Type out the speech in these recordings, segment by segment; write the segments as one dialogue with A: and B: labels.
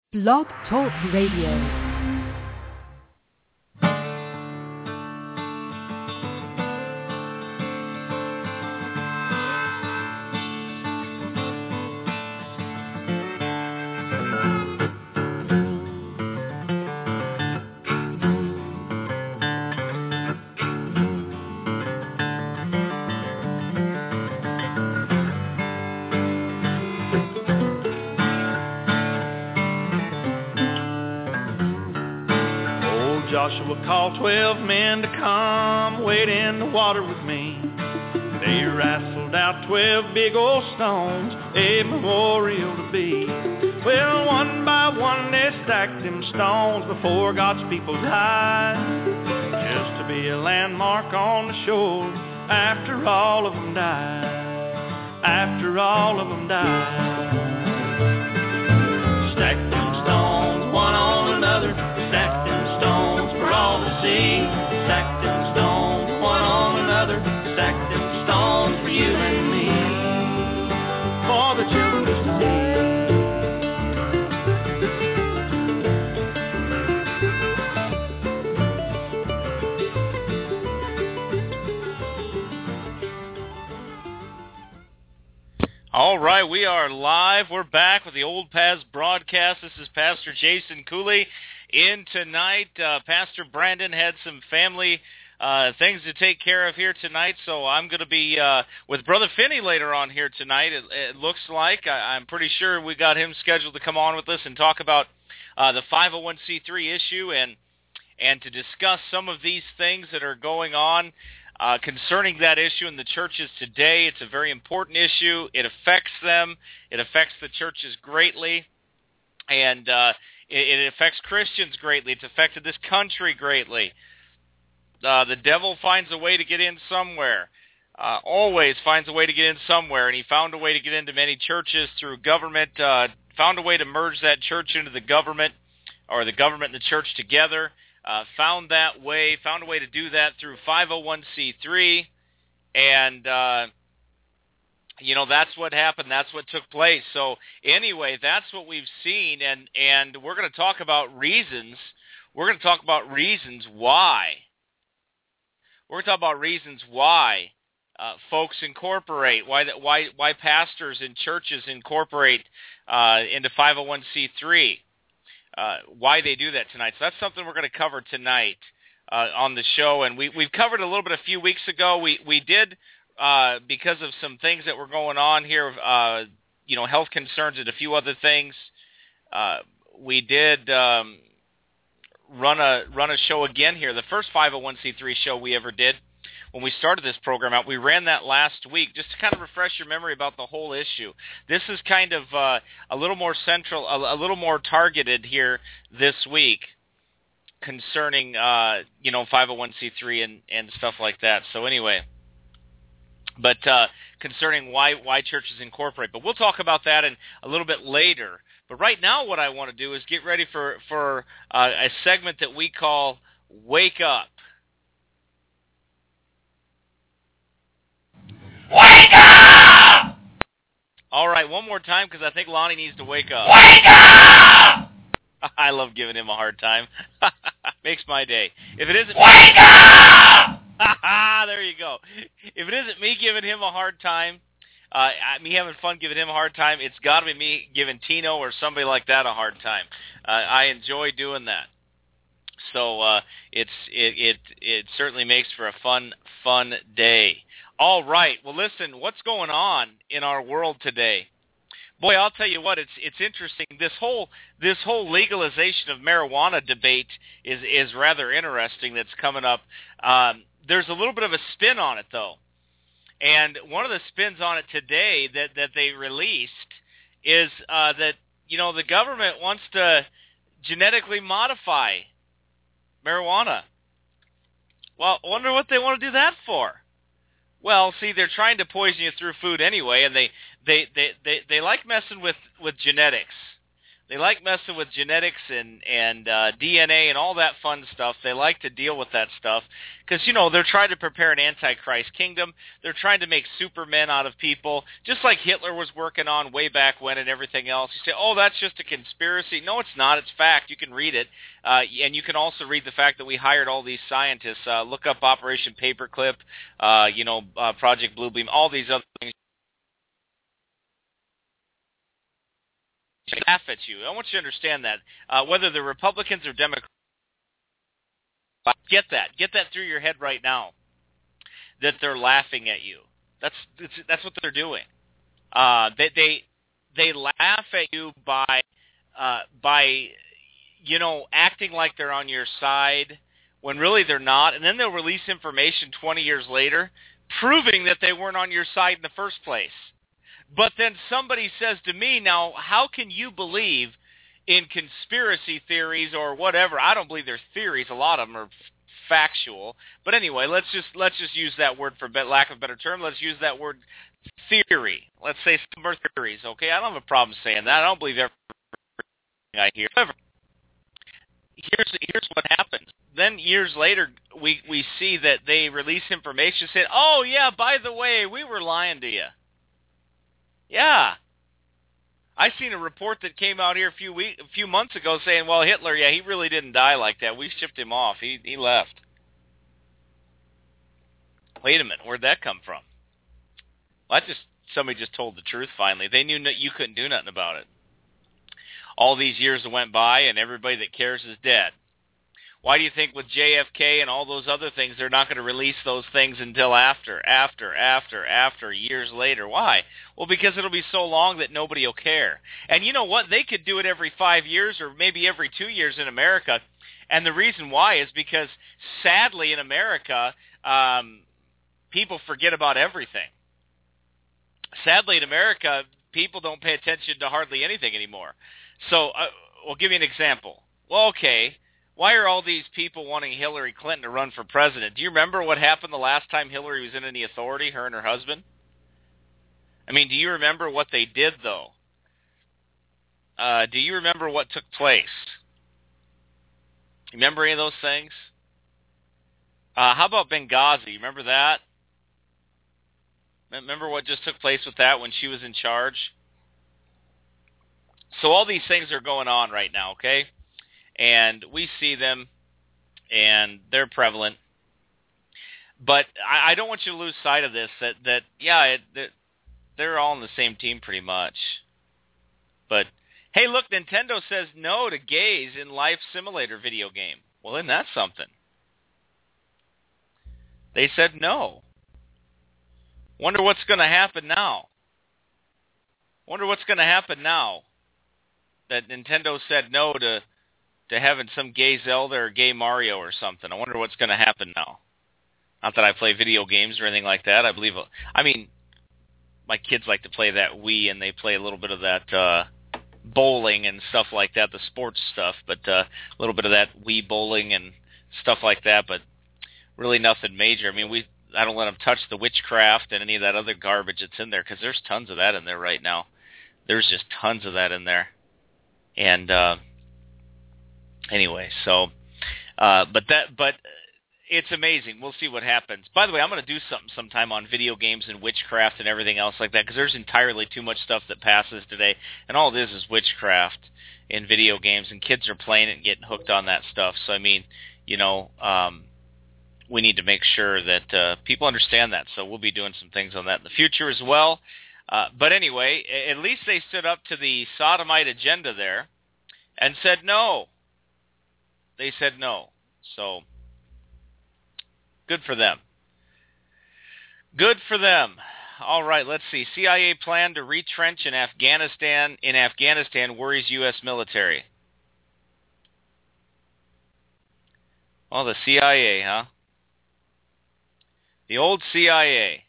A: Blog Talk Radio.
B: Joshua called 12 men to come wade in the water with me. They wrestled out 12 big old stones, a memorial to be. Well, one by one they stacked them stones before God's people's eyes, just to be a landmark on the shore after all of them died. After all of them died. Stacked them stones one on another, stacked them stones for all to see. Stack them stones one on another, stack them stones for you and me, for the children to
C: see. All right, we are live. We're back with the Old Paths broadcast. This is Pastor Jason Cooley. In tonight, Pastor Brandon had some family things to take care of here tonight, so I'm going to be with Brother Finney later on here tonight. It looks like. I'm pretty sure we got him scheduled to come on with us and talk about the 501c3 issue and to discuss some of these things that are going on concerning that issue in the churches today. It's a very important issue. It affects them. It affects the churches greatly, and it affects Christians greatly. It's affected this country greatly. The devil finds a way to get in somewhere, always finds a way to get in somewhere, and he found a way to get into many churches through government, found a way to merge that church into the government, or the government and the church together, found a way to do that through 501c3, and that's what happened. That's what took place. So anyway, that's what we've seen, and we're going to talk about reasons. We're going to talk about reasons why. We're going to talk about reasons why folks incorporate, why pastors and churches incorporate into 501c3, why they do that tonight. So that's something we're going to cover tonight on the show, and we've covered a little bit a few weeks ago. We did. Because of some things that were going on here, health concerns and a few other things, we did run a show again here. The first 501c3 show we ever did when we started this program out, we ran that last week just to kind of refresh your memory about the whole issue. This is kind of a little more central, a little more targeted here this week concerning 501c3 and stuff like that. So anyway. But concerning why churches incorporate. But we'll talk about that in a little bit later. But right now what I want to do is get ready for a segment that we call Wake Up.
D: Wake up!
C: All right, one more time because I think Lonnie needs to wake up.
D: Wake up!
C: I love giving him a hard time. Makes my day. If it isn't
D: Wake up!
C: There you go. If it isn't me giving him a hard time, me having fun giving him a hard time, it's got to be me giving Tino or somebody like that a hard time. I enjoy doing that. So it certainly makes for a fun day. All right. Well, listen, what's going on in our world today? Boy, I'll tell you what, it's interesting. This whole legalization of marijuana debate is rather interesting. That's coming up. There's a little bit of a spin on it, though. And one of the spins on it today that they released is that, the government wants to genetically modify marijuana. Well, I wonder what they want to do that for. Well, see, they're trying to poison you through food anyway, and they like messing with genetics. They like messing with genetics and DNA and all that fun stuff. They like to deal with that stuff because, they're trying to prepare an Antichrist kingdom. They're trying to make supermen out of people, just like Hitler was working on way back when and everything else. You say, oh, that's just a conspiracy. No, it's not. It's fact. You can read it. And you can also read the fact that we hired all these scientists. Look up Operation Paperclip, Project Bluebeam, all these other things. Laugh at you. I want you to understand that. Whether they're Republicans or Democrats, get that through your head right now. That they're laughing at you. That's what they're doing. They laugh at you by acting like they're on your side when really they're not, and then they'll release information 20 years later proving that they weren't on your side in the first place. But then somebody says to me, now, how can you believe in conspiracy theories or whatever? I don't believe they're theories. A lot of them are factual. But anyway, let's just use that word for lack of a better term. Let's use that word theory. Let's say some are theories, okay? I don't have a problem saying that. I don't believe everything I hear. However, here's what happens. Then years later, we see that they release information saying, oh, yeah, by the way, we were lying to you. Yeah. I seen a report that came out here a few months ago saying, well, Hitler, yeah, he really didn't die like that. We shipped him off. He left. Wait a minute. Where'd that come from? Well, somebody just told the truth finally. They knew that you couldn't do nothing about it. All these years went by, and everybody that cares is dead. Why do you think with JFK and all those other things, they're not going to release those things until after, years later? Why? Well, because it'll be so long that nobody will care. And you know what? They could do it every 5 years or maybe every 2 years in America. And the reason why is because, sadly, in America, people forget about everything. Sadly, in America, people don't pay attention to hardly anything anymore. So, I'll give you an example. Well, okay. Why are all these people wanting Hillary Clinton to run for president? Do you remember what happened the last time Hillary was in any authority, her and her husband? I mean, do you remember what they did, though? Do you remember what took place? Remember any of those things? How about Benghazi? Remember that? Remember what just took place with that when she was in charge? So all these things are going on right now, okay? And we see them, and they're prevalent. But I don't want you to lose sight of this, that they're all on the same team pretty much. But, hey, look, Nintendo says no to gays in Life Simulator video game. Well, isn't that something? They said no. Wonder what's going to happen now. Wonder what's going to happen now that Nintendo said no to having some gay Zelda or gay Mario or something. I wonder what's going to happen now. Not that I play video games or anything like that. I mean, my kids like to play that Wii, and they play a little bit of that bowling and stuff like that, the sports stuff, but a little bit of that Wii bowling and stuff like that, but really nothing major. I mean, I don't let them touch the witchcraft and any of that other garbage that's in there, because there's tons of that in there right now. There's just tons of that in there. And anyway, so, but it's amazing. We'll see what happens. By the way, I'm going to do something sometime on video games and witchcraft and everything else like that, because there's entirely too much stuff that passes today, and all it is witchcraft in video games, and kids are playing it and getting hooked on that stuff. So, I mean, we need to make sure that people understand that. So we'll be doing some things on that in the future as well. But anyway, at least they stood up to the sodomite agenda there and said no. They said no. So good for them. Good for them. All right, let's see. CIA plan to retrench in Afghanistan. Worries U.S. military. Well, the CIA, huh? The old CIA.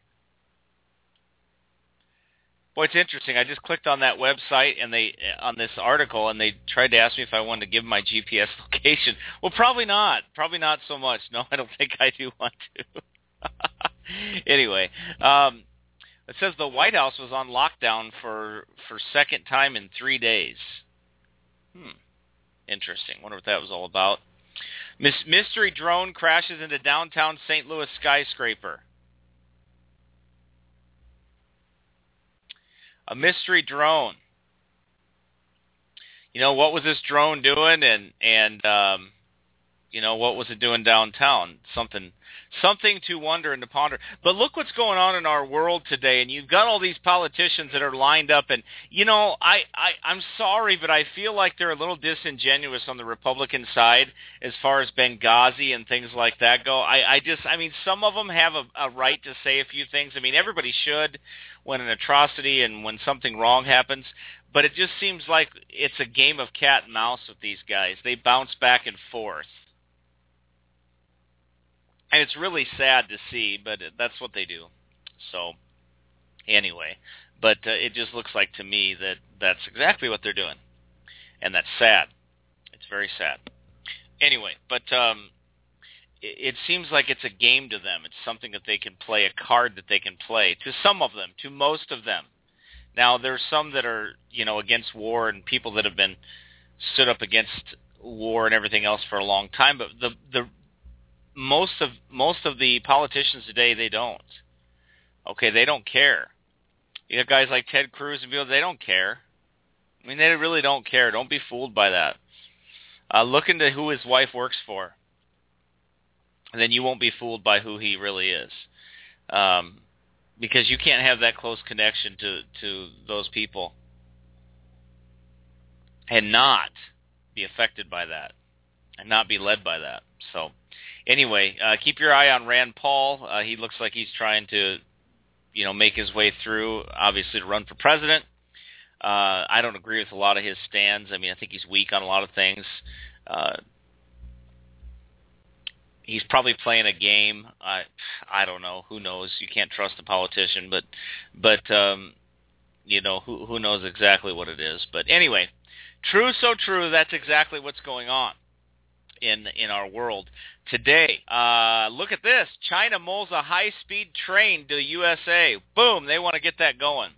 C: Boy, it's interesting. I just clicked on that website and on this article, and they tried to ask me if I wanted to give my GPS location. Well, probably not. Probably not so much. No, I don't think I do want to. Anyway, it says the White House was on lockdown for second time in 3 days. Interesting. Wonder what that was all about. Mystery drone crashes into downtown St. Louis skyscraper. A mystery drone. What was this drone doing, and what was it doing downtown? Something to wonder and to ponder. But look what's going on in our world today, and you've got all these politicians that are lined up, and I'm sorry, but I feel like they're a little disingenuous on the Republican side as far as Benghazi and things like that go. Some of them have a right to say a few things. Everybody should when an atrocity and when something wrong happens, but it just seems like it's a game of cat and mouse with these guys. They bounce back and forth. And it's really sad to see, but that's what they do. So, anyway, but it just looks like to me that that's exactly what they're doing. And that's sad. It's very sad. Anyway, but it seems like it's a game to them. It's something that they can play, a card that they can play, to some of them, to most of them. Now, there's some that are, against war and people that have been stood up against war and everything else for a long time, but the most of the politicians today, they don't. Okay, they don't care. You have guys like Ted Cruz and people, they don't care. They really don't care. Don't be fooled by that. Look into who his wife works for, and then you won't be fooled by who he really is. Because you can't have that close connection to those people and not be affected by that and not be led by that. So anyway, keep your eye on Rand Paul. He looks like he's trying to, make his way through, obviously, to run for president. I don't agree with a lot of his stands. I think he's weak on a lot of things. He's probably playing a game. I don't know. Who knows? You can't trust a politician, but who knows exactly what it is. But anyway, true, so true. That's exactly what's going on in our world today. Look at this. China mulls a high-speed train to the USA. Boom. They want to get that going.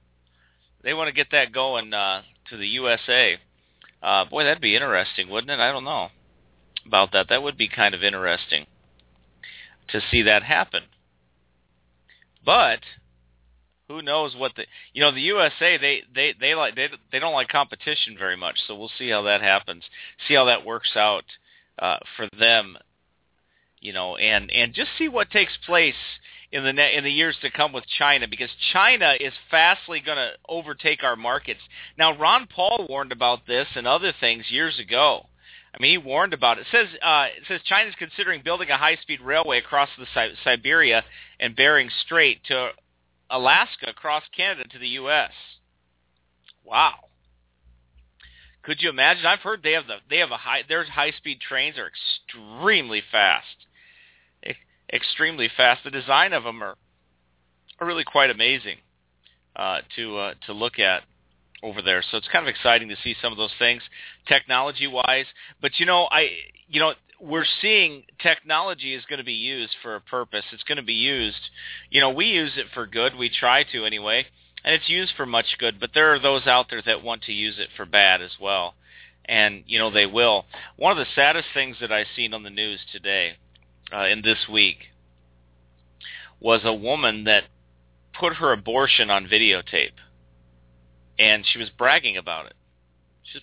C: To the USA. Boy, that'd be interesting, wouldn't it? I don't know about that. That would be kind of interesting to see that happen. But who knows what the USA, they don't like competition very much. So we'll see how that happens. See how that works out for them, and just see what takes place in the years to come with China, because China is fastly going to overtake our markets. Now, Ron Paul warned about this and other things years ago. He warned about it. It says China's considering building a high-speed railway across the Siberia and Bering Strait to Alaska, across Canada to the U.S. Wow. Could you imagine? I've heard their high-speed trains are extremely fast. Extremely fast. The design of them are really quite amazing to look at over there. So it's kind of exciting to see some of those things technology-wise. But we're seeing technology is going to be used for a purpose. It's going to be used. We use it for good. We try to anyway, and it's used for much good. But there are those out there that want to use it for bad as well, and they will. One of the saddest things that I've seen on the news today, in this week, was a woman that put her abortion on videotape. And she was bragging about it. She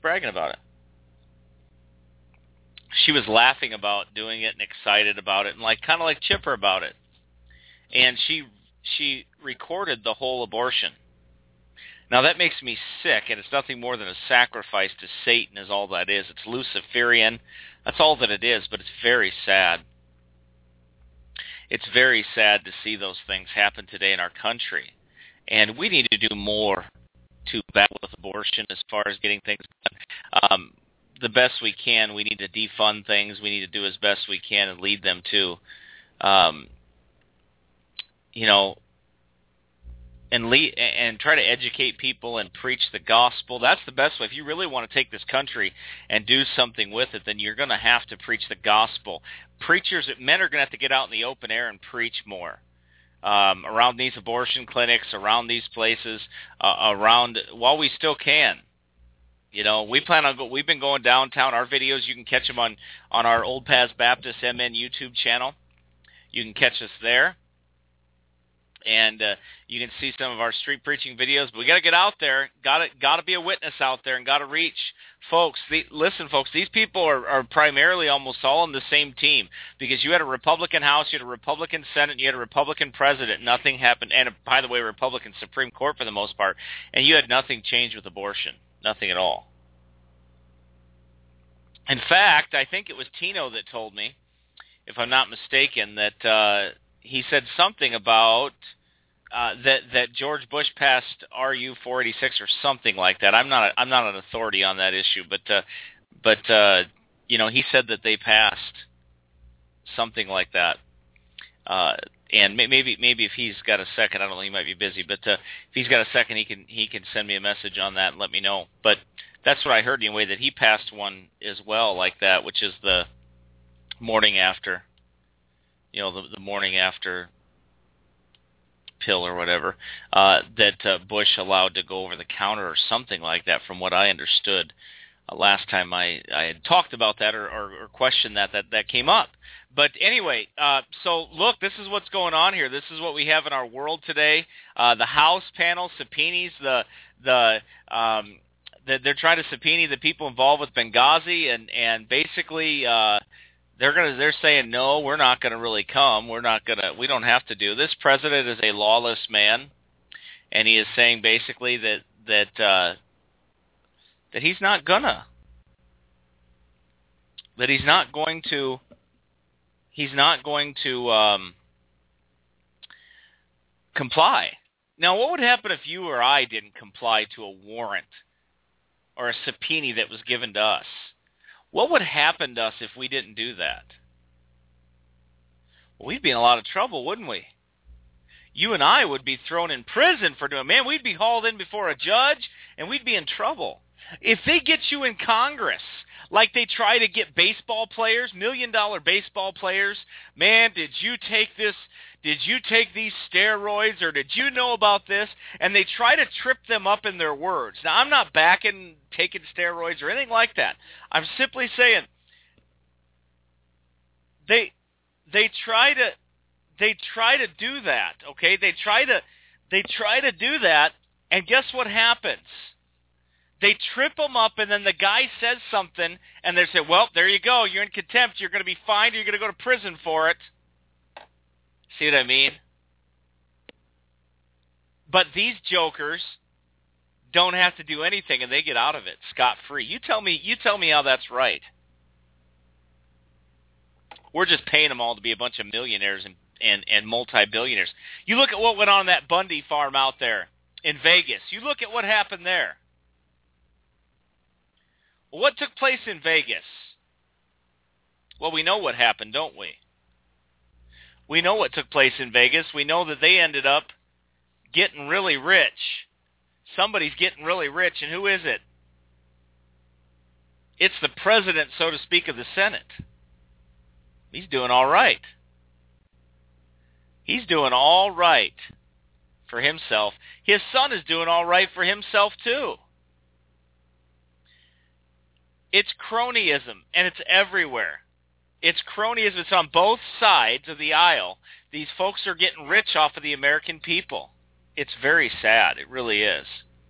C: was laughing about doing it and excited about it and kind of like chipper about it. And she recorded the whole abortion. Now that makes me sick, and it's nothing more than a sacrifice to Satan is all that is. It's Luciferian. That's all that it is, but it's very sad. It's very sad to see those things happen today in our country. And we need to do more to battle with abortion as far as getting things done. The best we can. We need to defund things. We need to do as best we can and lead them to, and try to educate people and preach the gospel. That's the best way. If you really want to take this country and do something with it, then you're going to have to preach the gospel. Men are going to have to get out in the open air and preach more. Around these abortion clinics, around these places, while we still can. You know, we've been going downtown. Our videos, you can catch them on our Old Paths Baptist MN YouTube channel. You can catch us there. And you can see some of our street preaching videos. But we got to get out there. Got to be a witness out there and got to reach folks. Listen, folks, these people are primarily almost all on the same team because you had a Republican House, you had a Republican Senate, you had a Republican President. Nothing happened. And, by the way, Republican Supreme Court for the most part. And you had nothing change with abortion. Nothing at all. In fact, I think it was Tino that told me, if I'm not mistaken, that he said something about that George Bush passed RU 486 or something like that. I'm not an authority on that issue, but you know, he said that they passed something like that. And maybe if he's got a second, I don't know, he might be busy, but if he's got a second, he can send me a message on that and let me know. But that's what I heard anyway, that he passed one as well like that, which is the morning after. You know, the morning after pill or whatever, that Bush allowed to go over the counter or something like that, from what I understood. Last time I had talked about that or questioned that came up. But anyway, so look, this is what's going on here. This is what we have in our world today. The House panel subpoenas they're trying to subpoena the people involved with Benghazi, and basically they're saying, no, we're not going to really come. We don't have to do this. President is a lawless man, and he is saying basically that he's not gonna, he's not going to comply. Now, what would happen if you or I didn't comply to a warrant or a subpoena that was given to us? What would happen to us if we didn't do that? Well, we'd be in a lot of trouble, wouldn't we? You and I would be thrown in prison for doing it. Man, we'd be hauled in before a judge, and we'd be in trouble. If they get you in Congress, like they try to get baseball players, $1 million baseball players, man, did you take these steroids, or did you know about this? And they try to trip them up in their words. Now, I'm not backing taking steroids or anything like that. I'm simply saying they try to do that, okay? They try to do that, and guess what happens? They trip them up, and then the guy says something, and they say, well, there you go. You're in contempt. You're going to be fined, or you're going to go to prison for it. See what I mean? But these jokers don't have to do anything, and they get out of it scot-free. You tell me how that's right. We're just paying them all to be a bunch of millionaires and multi-billionaires. You look at what went on in that Bundy farm out there in Vegas. You look at what happened there. Well, what took place in Vegas? Well, we know what happened, don't we? We know what took place in Vegas. We know that they ended up getting really rich. Somebody's getting really rich, and who is it? It's the president, so to speak, of the Senate. He's doing all right. He's doing all right for himself. His son is doing all right for himself, too. It's cronyism, and it's everywhere. It's cronyism. It's on both sides of the aisle. These folks are getting rich off of the American people. It's very sad. It really is.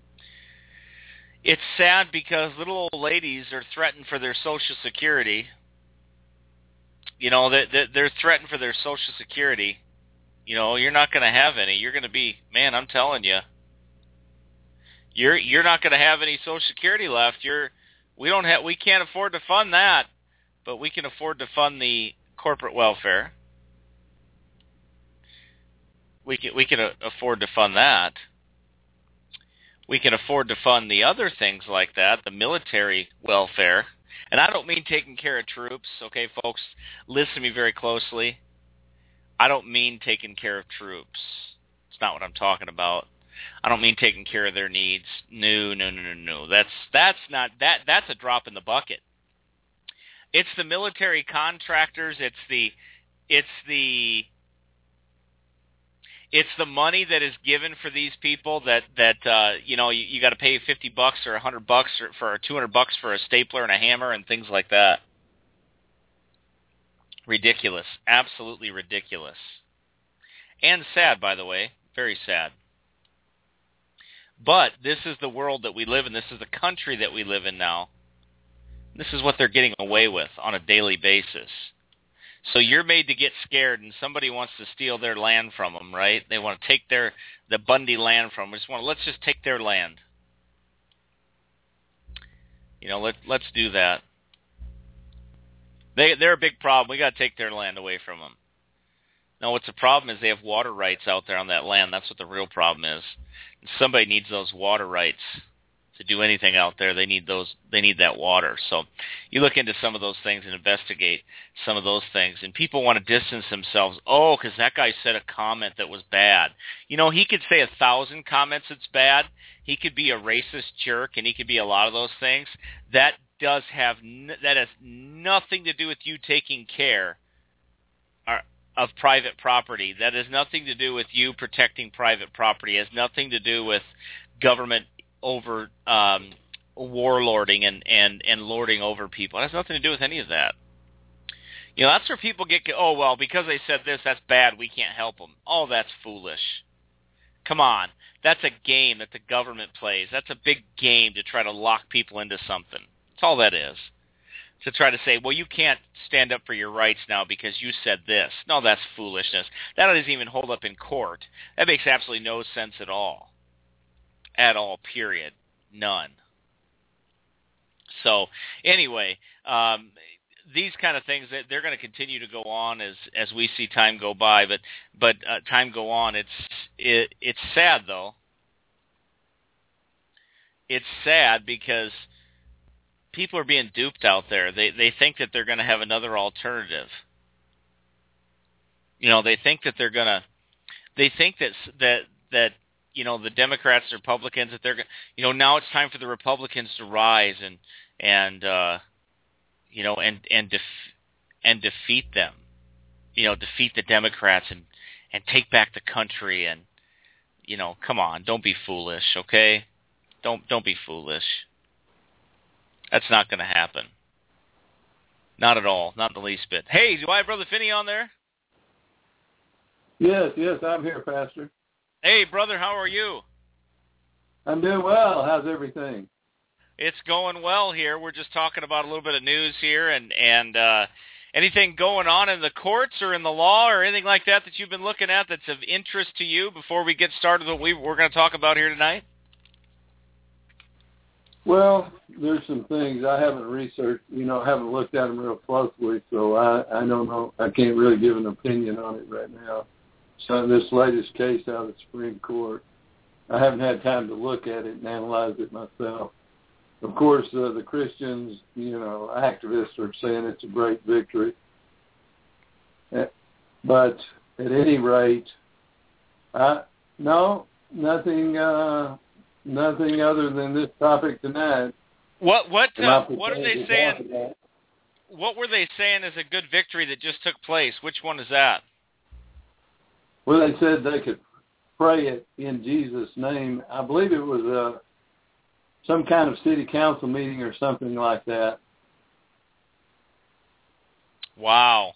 C: It's sad because little old ladies are threatened for their Social Security. You know, they're threatened for their Social Security. You know, you're not going to have any. You're going to be, man, I'm telling you, you're not going to have any Social Security left. We can't afford to fund that, but we can afford to fund the corporate welfare. We can afford to fund that. We can afford to fund the other things like that, the military welfare. And I don't mean taking care of troops, okay, folks? Listen to me very closely. I don't mean taking care of troops. It's not what I'm talking about. I don't mean taking care of their needs. No. That's a drop in the bucket. It's the military contractors. It's It's the money that is given for these people that you got to pay $50 or $100 or $200 for a stapler and a hammer and things like that. Ridiculous, absolutely ridiculous, and sad, by the way, very sad. But this is the world that we live in. This is the country that we live in now. This is what they're getting away with on a daily basis. So you're made to get scared, and somebody wants to steal their land from them, right? They want to take the Bundy land from them. Let's just take their land. Let's do that. They're a big problem. We got to take their land away from them. Now, what's the problem is they have water rights out there on that land. That's what the real problem is. And somebody needs those water rights to do anything out there. They need that water. So you look into some of those things and investigate some of those things. And people want to distance themselves. Oh, because that guy said a comment that was bad. He could say 1,000 comments that's bad. He could be a racist jerk, and he could be a lot of those things. That has nothing to do with you taking care of private property. That has nothing to do with you protecting private property. It has nothing to do with government over warlording and lording over people. It has nothing to do with any of that. That's where people get, oh, well, because they said this, that's bad, we can't help them. Oh, that's foolish. Come on. That's a game that the government plays. That's a big game to try to lock people into something. That's all that is. To try to say, well, you can't stand up for your rights now because you said this. No, that's foolishness. That doesn't even hold up in court. That makes absolutely no sense at all. At all, period. None. So, anyway, these kind of things, they're going to continue to go on as we see time go by. But time go on. It's sad, though. It's sad because people are being duped out there. They think that they're going to have another alternative. They think that they're going to. They think that the Democrats, the Republicans, that they're now it's time for the Republicans to rise and defeat them. Defeat the Democrats and take back the country and come on, don't be foolish, okay? Don't be foolish. That's not going to happen. Not at all. Not the least bit. Hey, do I have Brother Finney on there?
E: Yes, I'm here, Pastor.
C: Hey, brother, how are you?
E: I'm doing well. How's everything?
C: It's going well here. We're just talking about a little bit of news here and anything going on in the courts or in the law or anything like that you've been looking at that's of interest to you before we get started with what we're going to talk about here tonight?
E: Well, there's some things I haven't researched, haven't looked at them real closely, so I don't know. I can't really give an opinion on it right now. So this latest case out of the Supreme Court, I haven't had time to look at it and analyze it myself. Of course, the Christians, activists are saying it's a great victory. But at any rate, no, nothing other than this topic tonight.
C: What are they saying? What were they saying is a good victory that just took place? Which one is that?
E: Well, they said they could pray it in Jesus' name. I believe it was some kind of city council meeting or something like that.
C: Wow.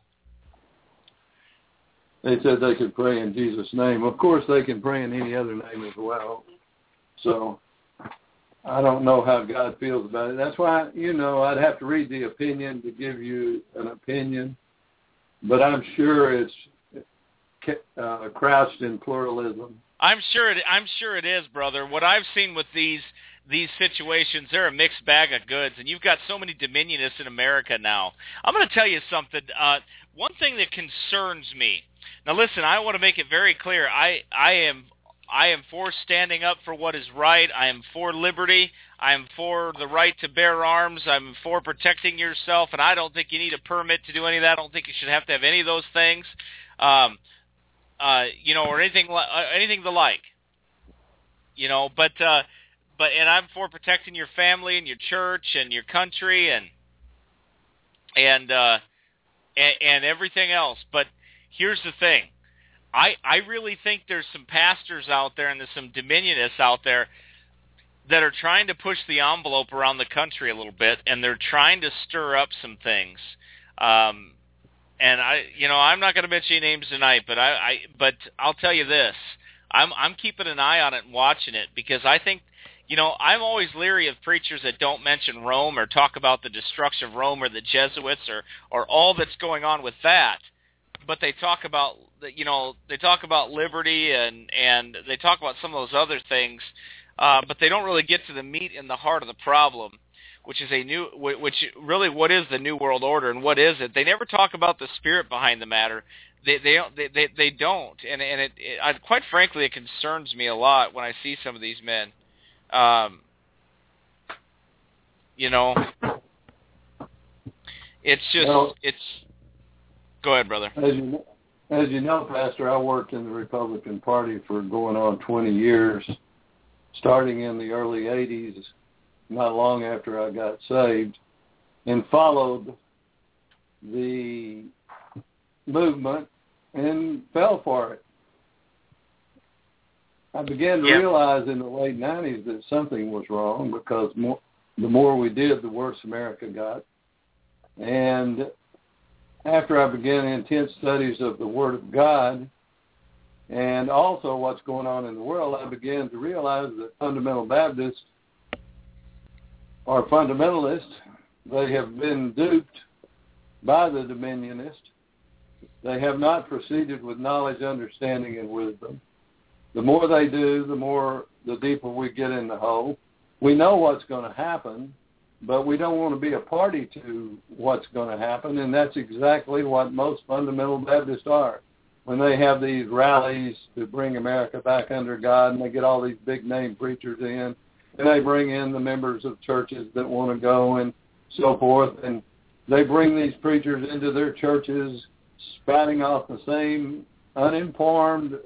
E: They said they could pray in Jesus' name. Of course, they can pray in any other name as well. So I don't know how God feels about it. That's why, I'd have to read the opinion to give you an opinion. But I'm sure it's crouched in pluralism.
C: I'm sure it is, brother. What I've seen with these situations, they're a mixed bag of goods, and you've got so many dominionists in America now. I'm going to tell you something. One thing that concerns me. Now, listen, I want to make it very clear. I am for standing up for what is right. I am for liberty. I am for the right to bear arms. I'm for protecting yourself, and I don't think you need a permit to do any of that. I don't think you should have to have any of those things. Or anything the like, but I'm for protecting your family and your church and your country and everything else. But here's the thing. I really think there's some pastors out there and there's some dominionists out there that are trying to push the envelope around the country a little bit, and they're trying to stir up some things. And I'm not going to mention any names tonight, but but I'll tell you this: I'm keeping an eye on it and watching it, because I think, I'm always leery of preachers that don't mention Rome or talk about the destruction of Rome or the Jesuits or all that's going on with that. But they talk about liberty and they talk about some of those other things, but they don't really get to the meat and the heart of the problem, which is what is the New World Order and what is it? They never talk about the spirit behind the matter. They don't, and it quite frankly, it concerns me a lot when I see some of these men. It's just Go ahead, brother.
E: As you know, Pastor, I worked in the Republican Party for going on 20 years, starting in the early 80s, not long after I got saved, and followed the movement and fell for it. I began to realize in the late 90s that something was wrong, because the more we did, the worse America got. And after I began intense studies of the Word of God and also what's going on in the world, I began to realize that fundamental Baptists are fundamentalists. They have been duped by the dominionists. They have not proceeded with knowledge, understanding, and wisdom. The more they do, the deeper we get in the hole. We know what's going to happen, but we don't want to be a party to what's going to happen, and that's exactly what most fundamental Baptists are. When they have these rallies to bring America back under God, and they get all these big-name preachers in, and they bring in the members of churches that want to go and so forth, and they bring these preachers into their churches spouting off the same uninformed,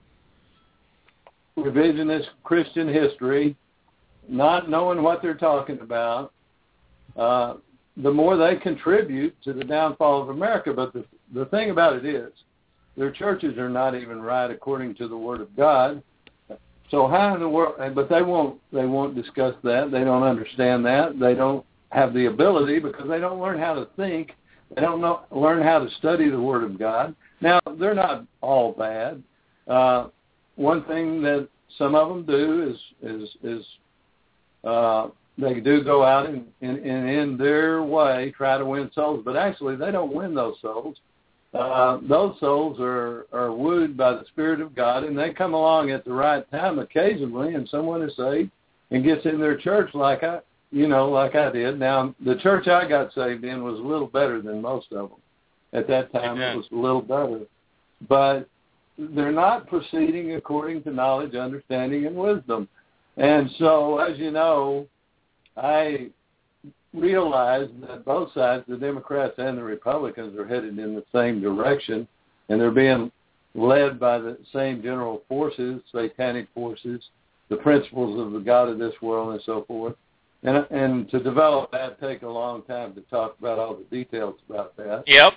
E: revisionist Christian history, not knowing what they're talking about. The more they contribute to the downfall of America. But the thing about it is, their churches are not even right according to the Word of God. So how in the world? But they won't discuss that. They don't understand that. They don't have the ability, because they don't learn how to think. They don't learn how to study the Word of God. Now, they're not all bad. One thing that some of them do is they do go out and in their way try to win souls, but actually they don't win those souls. Those souls are wooed by the Spirit of God, and they come along at the right time occasionally, and someone is saved and gets in their church like I did. Now, the church I got saved in was a little better than most of them. At that time, It was a little better. But they're not proceeding according to knowledge, understanding, and wisdom. And so, as you know, I realize that both sides, the Democrats and the Republicans, are headed in the same direction, and they're being led by the same general forces, satanic forces, the principles of the God of this world, and so forth. And to develop that take a long time to talk about all the details about that.
C: Yep.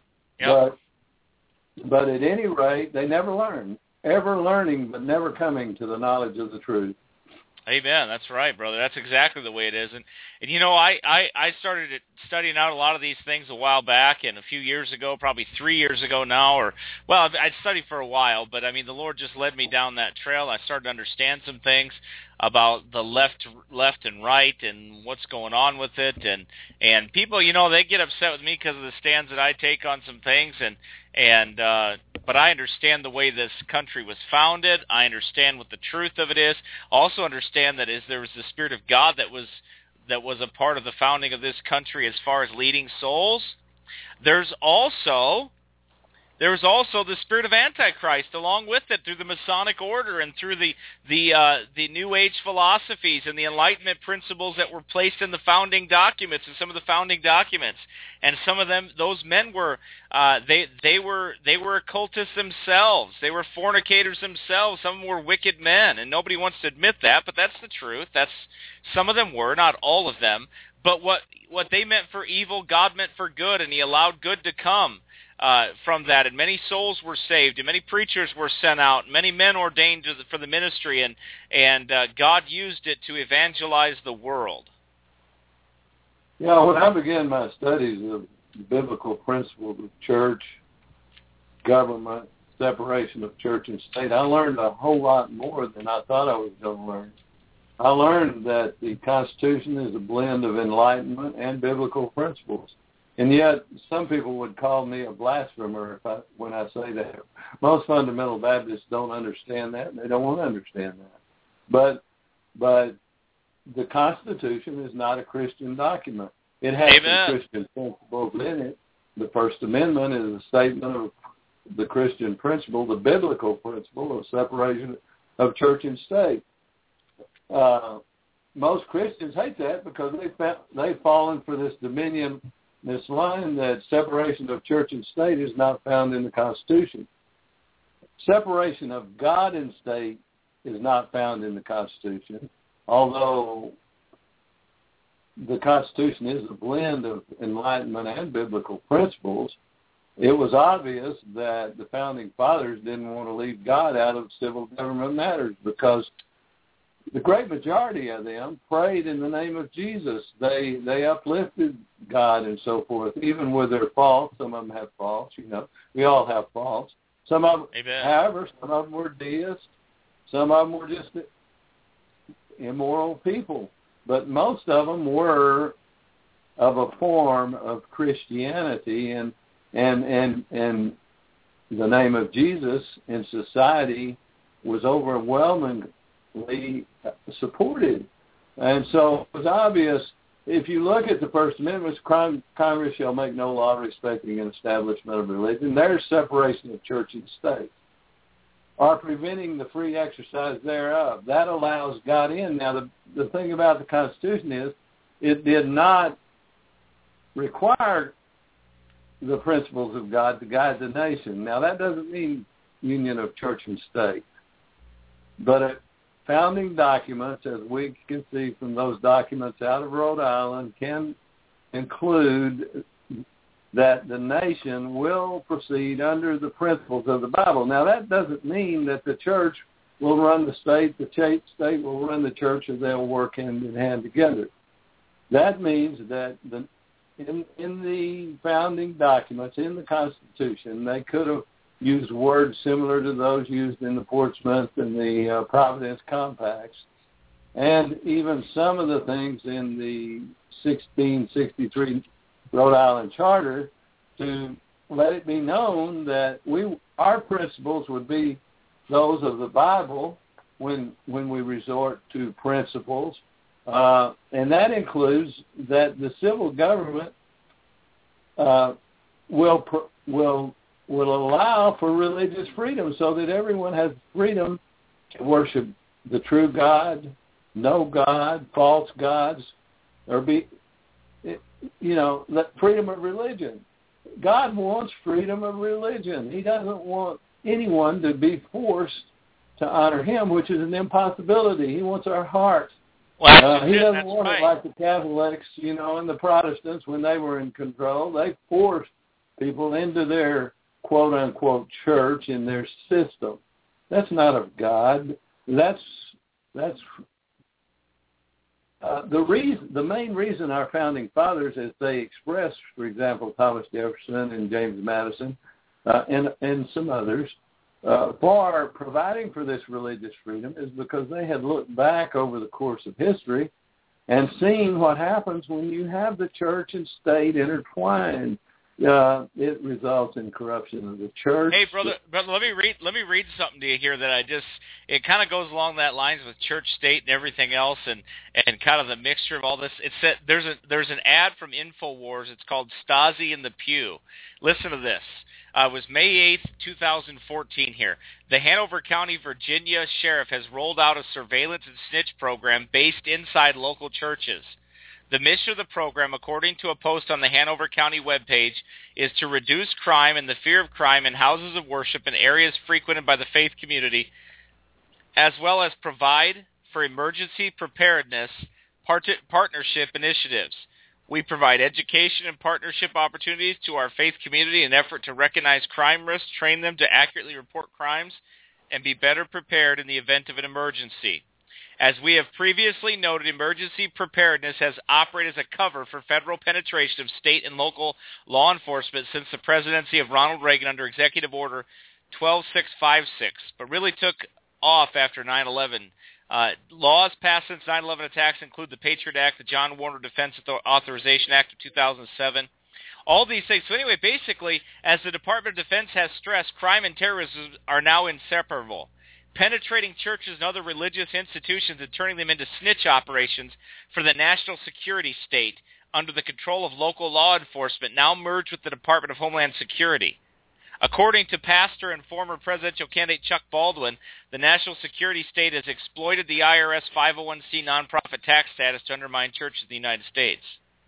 E: But at any rate, they never learn, ever learning but never coming to the knowledge of the truth.
C: Amen. That's right, brother. That's exactly the way it is. And I started studying out a lot of these things a while back, and a few years ago, probably 3 years ago now, I'd studied for a while, but I mean, the Lord just led me down that trail. I started to understand some things about the left and right and what's going on with it. And people, they get upset with me because of the stands that I take on some things, but I understand the way this country was founded. I understand what the truth of it is. I also understand that there was the Spirit of God that was a part of the founding of this country as far as leading souls. There's also the spirit of Antichrist along with it, through the Masonic order and through the New Age philosophies and the Enlightenment principles that were placed in the founding documents and some of the founding documents. And some of them, those men were they were occultists themselves. They were fornicators themselves. Some of them were wicked men, and nobody wants to admit that, but that's the truth. Some of them were, not all of them. But what they meant for evil, God meant for good, and He allowed good to come. from that, and many souls were saved, and many preachers were sent out, many men ordained for the ministry, and God used it to evangelize the world.
E: Yeah, when I began my studies of biblical principles of church, government, separation of church and state, I learned a whole lot more than I thought I was going to learn. I learned that the Constitution is a blend of Enlightenment and biblical principles. And yet, some people would call me a blasphemer when I say that. Most fundamental Baptists don't understand that, and they don't want to understand that. But the Constitution is not a Christian document. It has some Christian principles in it. The First Amendment is a statement of the Christian principle, the biblical principle of separation of church and state. Most Christians hate that because they've fallen for this dominion, this line that separation of church and state is not found in the Constitution. Separation of God and state is not found in the Constitution, although the Constitution is a blend of Enlightenment and biblical principles. It was obvious that the Founding Fathers didn't want to leave God out of civil government matters because the great majority of them prayed in the name of Jesus. They uplifted God and so forth, even with their faults. Some of them have faults, We all have faults. Some of them, however, some of them were deists. Some of them were just immoral people. But most of them were of a form of Christianity, and the name of Jesus in society was overwhelmingly supported. And so it was obvious, if you look at the First Amendment, Congress shall make no law respecting an establishment of religion. There's separation of church and state, or preventing the free exercise thereof. That allows God in. Now, the thing about the Constitution is it did not require the principles of God to guide the nation. Now, that doesn't mean union of church and state. But founding documents, as we can see from those documents out of Rhode Island, can include that the nation will proceed under the principles of the Bible. Now, that doesn't mean that the church will run the state will run the church, or they'll work hand in hand together. That means that in the founding documents, in the Constitution, they could have used words similar to those used in the Portsmouth and the Providence Compacts, and even some of the things in the 1663 Rhode Island Charter, to let it be known that our principles would be those of the Bible when we resort to principles, and that includes that the civil government will allow for religious freedom, so that everyone has freedom to worship the true God, no God, false gods, or freedom of religion. God wants freedom of religion. He doesn't want anyone to be forced to honor him, which is an impossibility. He wants our hearts.
C: Well,
E: he doesn't want it like the Catholics, and the Protestants when they were in control. They forced people into their quote-unquote church in their system. That's not of God. That's the main reason our founding fathers, as they expressed, for example, Thomas Jefferson and James Madison, and some others, for providing for this religious freedom, is because they had looked back over the course of history and seen what happens when you have the church and state intertwined. It results in corruption of the church.
C: Hey, brother, let me read something to you here that it kind of goes along that lines with church, state, and everything else, and kind of the mixture of all this. It said there's an ad from InfoWars. It's called Stasi in the Pew. Listen to this. It was May 8th, 2014 here. The Hanover County, Virginia Sheriff has rolled out a surveillance and snitch program based inside local churches. The mission of the program, according to a post on the Hanover County webpage, is to reduce crime and the fear of crime in houses of worship in areas frequented by the faith community, as well as provide for emergency preparedness partnership initiatives. We provide education and partnership opportunities to our faith community in an effort to recognize crime risks, train them to accurately report crimes, and be better prepared in the event of an emergency. As we have previously noted, emergency preparedness has operated as a cover for federal penetration of state and local law enforcement since the presidency of Ronald Reagan under Executive Order 12656, but really took off after 9/11. Laws passed since 9/11 attacks include the Patriot Act, the John Warner Defense Authorization Act of 2007, all these things. So anyway, basically, as the Department of Defense has stressed, crime and terrorism are now inseparable. Penetrating churches and other religious institutions and turning them into snitch operations for the national security state under the control of local law enforcement now merge with the Department of Homeland Security. According to pastor and former presidential candidate Chuck Baldwin, the national security state has exploited the IRS 501c nonprofit tax status to undermine churches in the United States.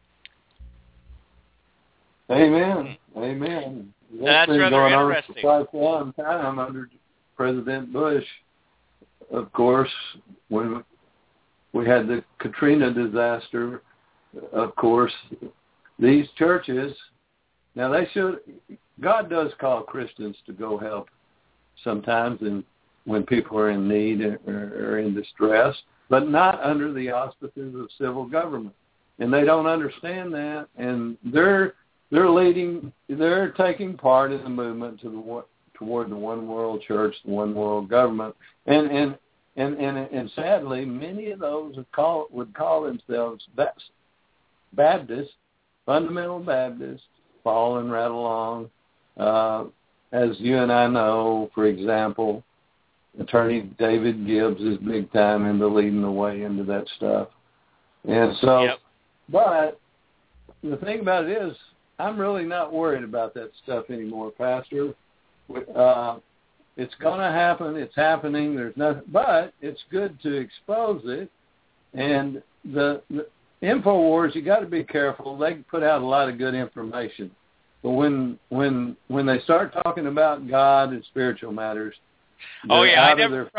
E: Amen. Amen.
C: That's
E: been
C: rather
E: going
C: interesting.
E: on for quite a long time under President Bush. Of course, when we had the Katrina disaster, of course, these churches, now they should, God does call Christians to go help sometimes when people are in need or in distress, but not under the auspices of civil government. And they don't understand that, and they're taking part in the movement toward the one world church, the one world government, and sadly, many of those would call themselves Baptists, fundamental Baptists, following right along. As you and I know, for example, Attorney David Gibbs is big time into leading the way into that stuff. And so,
C: yep.
E: But the thing about it is, I'm really not worried about that stuff anymore, Pastor. It's going to happen. It's happening. There's nothing, but it's good to expose it. And the InfoWars, you got to be careful. They put out a lot of good information, but when they start talking about God and spiritual matters, they're out of their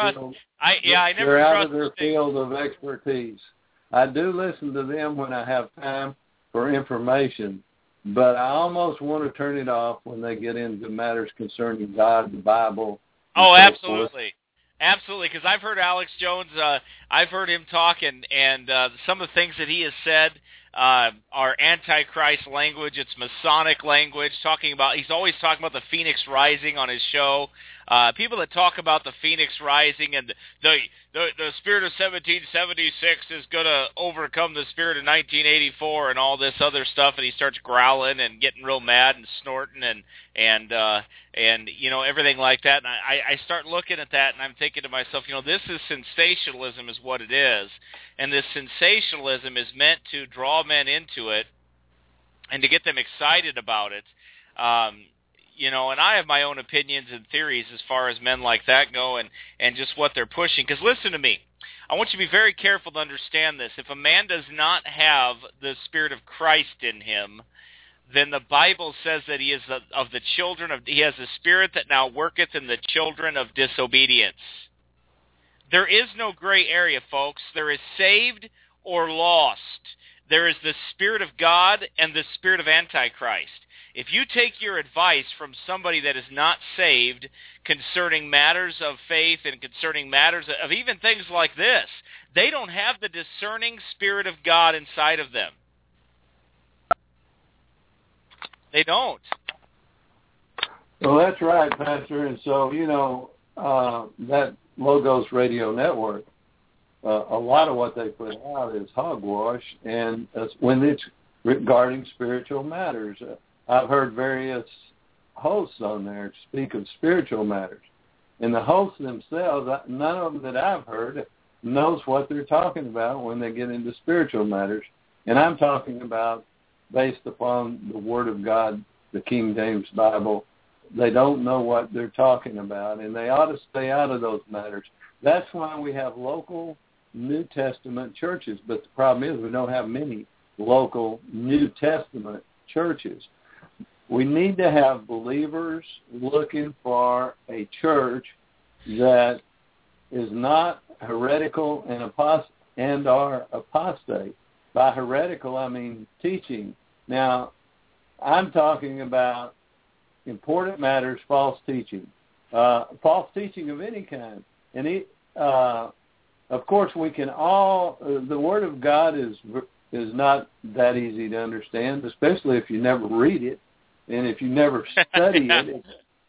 E: field of expertise. I do listen to them when I have time for information, but I almost want to turn it off when they get into matters concerning God, the Bible.
C: Oh, absolutely. Absolutely, because I've heard Alex Jones, I've heard him talk, and some of the things that he has said are Antichrist language. It's Masonic language. He's always talking about the Phoenix Rising on his show. People that talk about the Phoenix Rising and the spirit of 1776 is going to overcome the spirit of 1984 and all this other stuff, and he starts growling and getting real mad and snorting and everything like that. And I start looking at that, and I'm thinking to myself, this is sensationalism is what it is, and this sensationalism is meant to draw men into it and to get them excited about it. And I have my own opinions and theories as far as men like that go and just what they're pushing. Because listen to me. I want you to be very careful to understand this. If a man does not have the Spirit of Christ in him, then the Bible says that he is of the children of, he has a spirit that now worketh in the children of disobedience. There is no gray area, folks. There is saved or lost. There is the Spirit of God and the Spirit of Antichrist. If you take your advice from somebody that is not saved concerning matters of faith and concerning matters of even things like this, they don't have the discerning Spirit of God inside of them. They don't.
E: Well, that's right, Pastor. And so, that Logos Radio Network, a lot of what they put out is hogwash, and when it's regarding spiritual matters. I've heard various hosts on there speak of spiritual matters. And the hosts themselves, none of them that I've heard knows what they're talking about when they get into spiritual matters. And I'm talking about based upon the Word of God, the King James Bible. They don't know what they're talking about, and they ought to stay out of those matters. That's why we have local New Testament churches. But the problem is we don't have many local New Testament churches. We need to have believers looking for a church that is not heretical and are apostate. By heretical, I mean teaching. Now, I'm talking about important matters, false teaching. False teaching of any kind. And of course, we can all, the Word of God is not that easy to understand, especially if you never read it and if you never study it.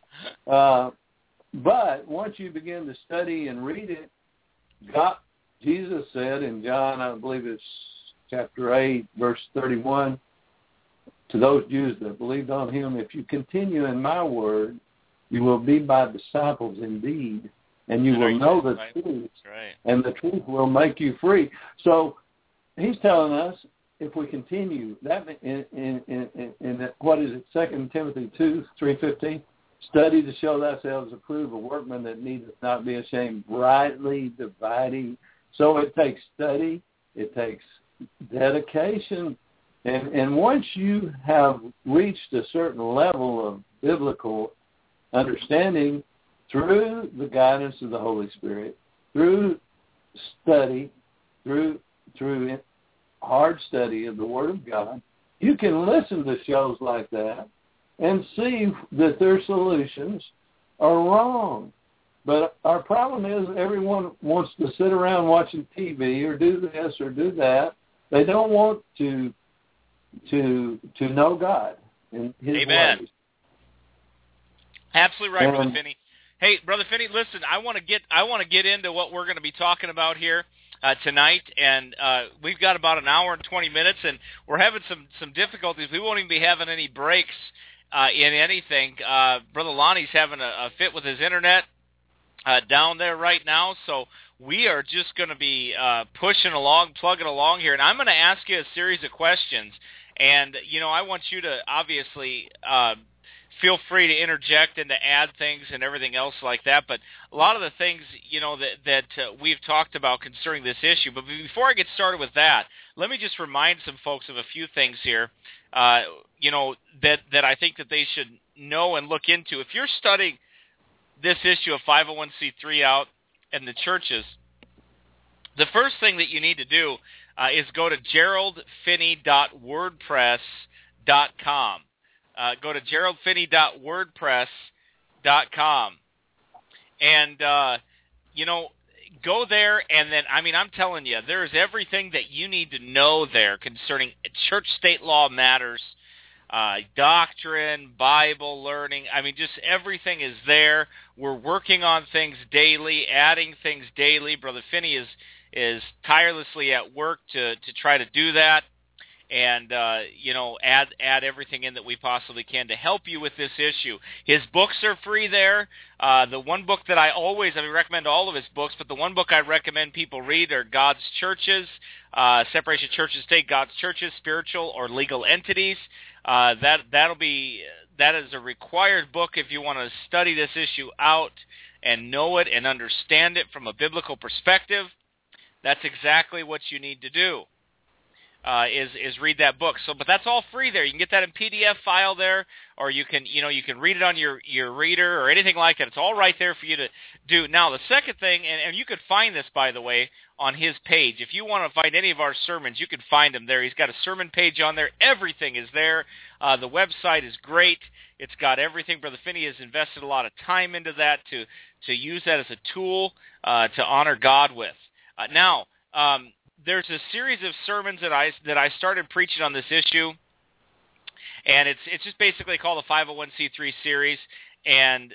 E: But once you begin to study and read it, Jesus said in John, I believe it's chapter 8, verse 31, to those Jews that believed on him, if you continue in my word, you will be my disciples indeed, and you will know the truth, and the truth will make you free. So he's telling us, if we continue, that in what is it, 2 Timothy 2:3-15, study to show thyself approved, a workman that needeth not be ashamed, rightly dividing. So it takes study, it takes dedication, and once you have reached a certain level of biblical understanding through the guidance of the Holy Spirit, through study, through hard study of the Word of God, you can listen to shows like that and see that their solutions are wrong. But our problem is everyone wants to sit around watching TV or do this or do that. They don't want to know God and His
C: Amen.
E: ways.
C: Absolutely right, Brother Finney. Hey, Brother Finney, listen, I want to get into what we're going to be talking about here tonight, and we've got about an hour and 20 minutes, and we're having some difficulties. We won't even be having any breaks in anything. Brother Lonnie's having a fit with his internet down there right now, so we are just going to be pushing along, plugging along here, and I'm going to ask you a series of questions, and, I want you to obviously feel free to interject and to add things and everything else like that, but a lot of the things, that we've talked about concerning this issue, but before I get started with that, let me just remind some folks of a few things here, that I think that they should know and look into. If you're studying this issue of 501c3 out in the churches, the first thing that you need to do is go to geraldfinney.wordpress.com. Go to geraldfinney.wordpress.com. And, go there, and then, I'm telling you, there's everything that you need to know there concerning church-state law matters, doctrine, Bible learning. Just everything is there. We're working on things daily, adding things daily. Brother Finney is tirelessly at work to try to do that. And, add everything in that we possibly can to help you with this issue. His books are free there. The one book that I recommend all of his books, but the one book I recommend people read are God's Churches, Separation of Church and State, God's Churches, Spiritual or Legal Entities. That is a required book if you want to study this issue out and know it and understand it from a biblical perspective. That's exactly what you need to do. Is read that book. But that's all free there. You can get that in PDF file there, or you can read it on your reader or anything like that. It's all right there for you to do. Now, the second thing, and you could find this, by the way, on his page. If you want to find any of our sermons, you can find them there. He's got a sermon page on there. Everything is there. The website is great. It's got everything. Brother Finney has invested a lot of time into that to use that as a tool to honor God with. There's a series of sermons that I started preaching on this issue, and it's just basically called the 501c3 series. And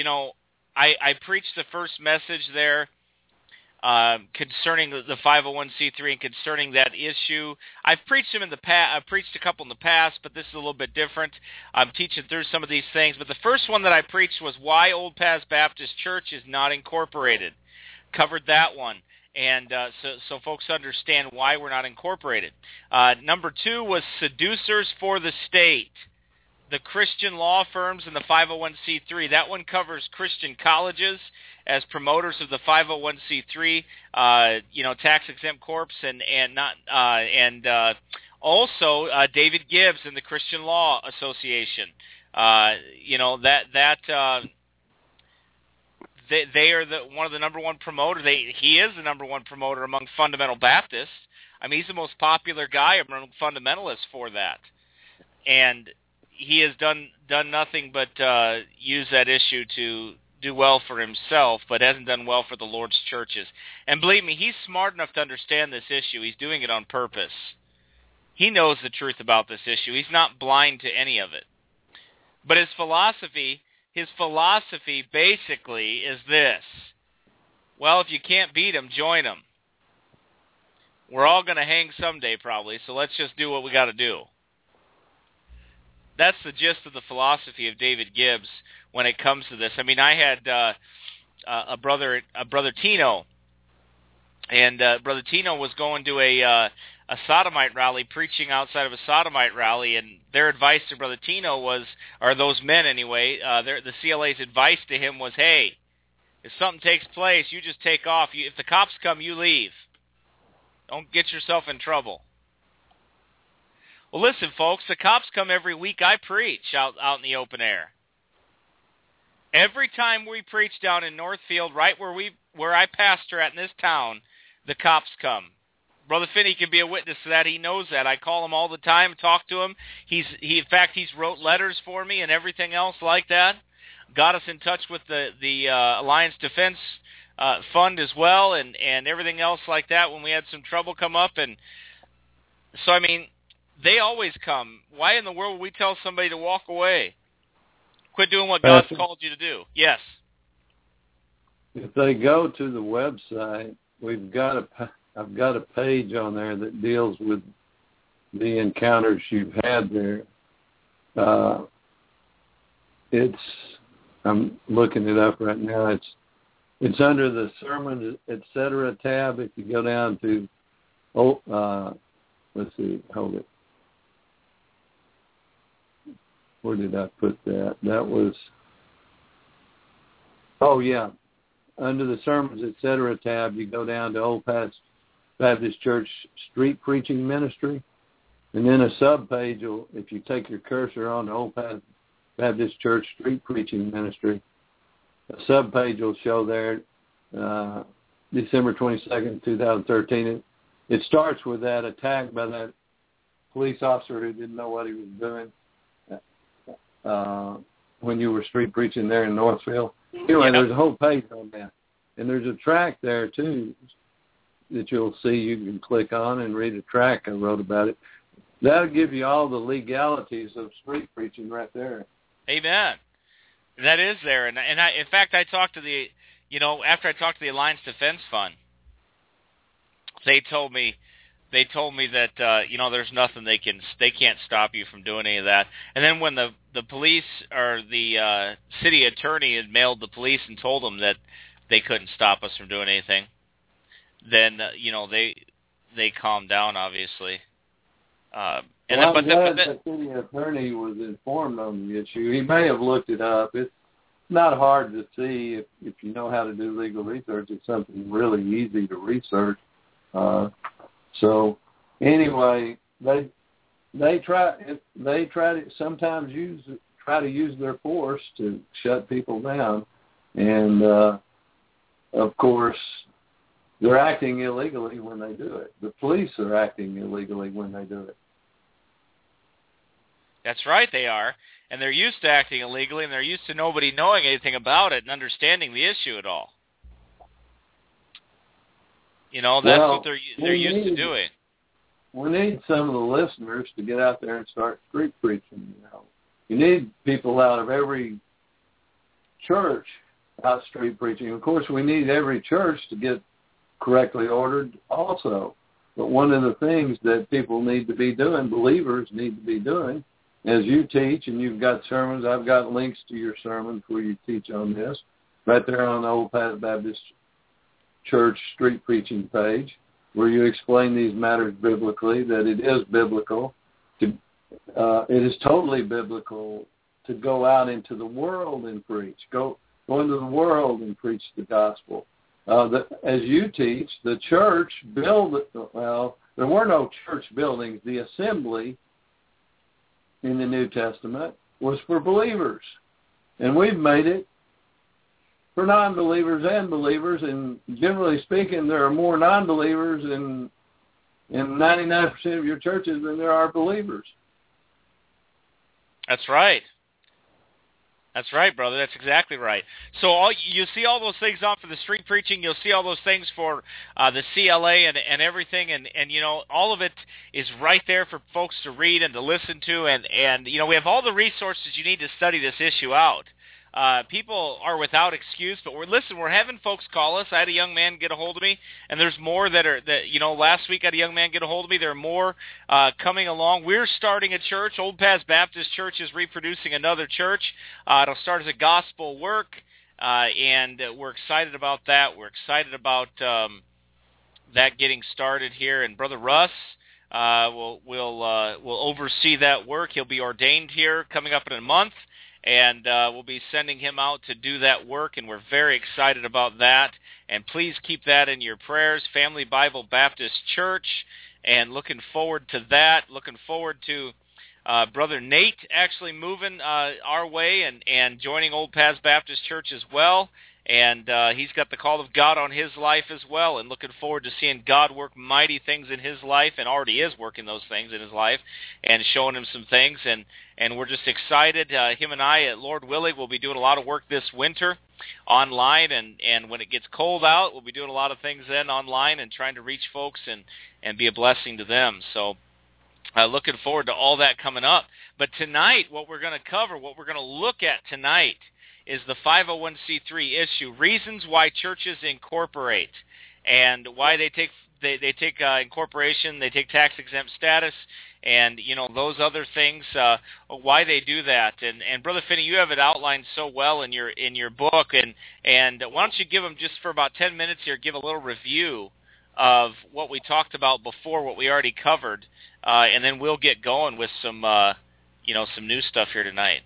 C: I preached the first message there concerning the 501c3 and concerning that issue. I've preached them in the past. I've preached a couple in the past, but this is a little bit different. I'm teaching through some of these things. But the first one that I preached was why Old Paths Baptist Church is not incorporated. Covered that one. And so folks understand why we're not incorporated. Number 2 was Seducers for the State, the Christian law firms and the 501c3. That one covers Christian colleges as promoters of the 501c3, tax-exempt corps, and also David Gibbs and the Christian Law Association. They are one of the number one promoters. He is the number one promoter among fundamental Baptists. I mean, he's the most popular guy among fundamentalists for that. And he has done nothing but use that issue to do well for himself, but hasn't done well for the Lord's churches. And believe me, he's smart enough to understand this issue. He's doing it on purpose. He knows the truth about this issue. He's not blind to any of it. But his philosophy basically is this. Well, if you can't beat him, join him. We're all going to hang someday probably, so let's just do what we got to do. That's the gist of the philosophy of David Gibbs when it comes to this. I mean, I had a brother Tino, and Brother Tino was going to a sodomite rally, preaching outside of a sodomite rally, and their advice to Brother Tino was, or those men anyway, the CLA's advice to him was, hey, if something takes place, you just take off. If the cops come, you leave. Don't get yourself in trouble. Well, listen, folks, the cops come every week I preach out in the open air. Every time we preach down in Northfield, right where I pastor at in this town, the cops come. Brother Finney can be a witness to that. He knows that. I call him all the time, talk to him. He's wrote letters for me and everything else like that. Got us in touch with the Alliance Defense Fund as well, and everything else like that when we had some trouble come up. And so, I mean, they always come. Why in the world would we tell somebody to walk away? Quit doing what God's called you to do. Yes.
E: If they go to the website, I've got a page on there that deals with the encounters you've had there. I'm looking it up right now. It's under the Sermons, etc. tab. If you go down to, let's see, hold it. Where did I put that? That was, under the Sermons, etc. tab, you go down to Old Baptist Church Street Preaching Ministry, and then a sub-page will, if you take your cursor on the Old Baptist Church Street Preaching Ministry, a sub-page will show there, December 22nd, 2013. It starts with that attack by that police officer who didn't know what he was doing when you were street preaching there in Northfield. Anyway, There's a whole page on that. And there's a track there, too, that you'll see you can click on and read a track I wrote about it. That'll give you all the legalities of street preaching right there.
C: Amen. That is there. And I, in fact, I talked to after I talked to the Alliance Defense Fund, they told me that there's nothing they can't stop you from doing any of that. And then when the police or the city attorney had mailed the police and told them that they couldn't stop us from doing anything, then they calmed down, obviously.
E: I'm glad the city attorney was informed on the issue. He may have looked it up. It's not hard to see if you know how to do legal research. It's something really easy to research. So anyway, they try to sometimes try to use their force to shut people down, and of course they're acting illegally when they do it. The police are acting illegally when they do it.
C: That's right, they are, and they're used to acting illegally, and they're used to nobody knowing anything about it and understanding the issue at all. That's what they're used to doing.
E: We need some of the listeners to get out there and start street preaching. You need people out of every church out street preaching. Of course, we need every church to get correctly ordered also. But one of the things that people need to be doing, believers need to be doing, as you teach, and you've got sermons, I've got links to your sermons where you teach on this, right there on the Old Baptist Church Street Preaching page, where you explain these matters biblically, that it is biblical. It is totally biblical to go out into the world and preach. Go into the world and preach the gospel. As you teach, the church there were no church buildings. The assembly in the New Testament was for believers. And we've made it for non-believers and believers, and generally speaking, there are more non-believers in 99% of your churches than there are believers.
C: That's right. That's right, brother. That's exactly right. So you see all those things out for the street preaching. You'll see all those things for the CLA and everything. And, all of it is right there for folks to read and to listen to. And we have all the resources you need to study this issue out. People are without excuse, but we're having folks call us. I had a young man get a hold of me, and there's more last week I had a young man get a hold of me. There are more coming along. We're starting a church. Old Paths Baptist Church is reproducing another church. It'll start as a gospel work, and we're excited about that. We're excited about that getting started here. And Brother Russ will oversee that work. He'll be ordained here coming up in a month. And we'll be sending him out to do that work, and we're very excited about that. And please keep that in your prayers, Family Bible Baptist Church, and looking forward to that. Looking forward to Brother Nate actually moving our way and joining Old Paths Baptist Church as well. And he's got the call of God on his life as well, and looking forward to seeing God work mighty things in his life, and already is working those things in his life, and showing him some things. And we're just excited. Him and I, Lord willing, will be doing a lot of work this winter online, and when it gets cold out, we'll be doing a lot of things then online and trying to reach folks and be a blessing to them. So looking forward to all that coming up. But tonight, what we're going to cover, what we're going to look at tonight, is the 501c3 issue, reasons why churches incorporate, and why they take incorporation, they take tax-exempt status, and those other things, why they do that. And Brother Finney, you have it outlined so well in your book, and why don't you give them, just for about 10 minutes here, give a little review of what we talked about before, what we already covered, and then we'll get going with some new stuff here tonight.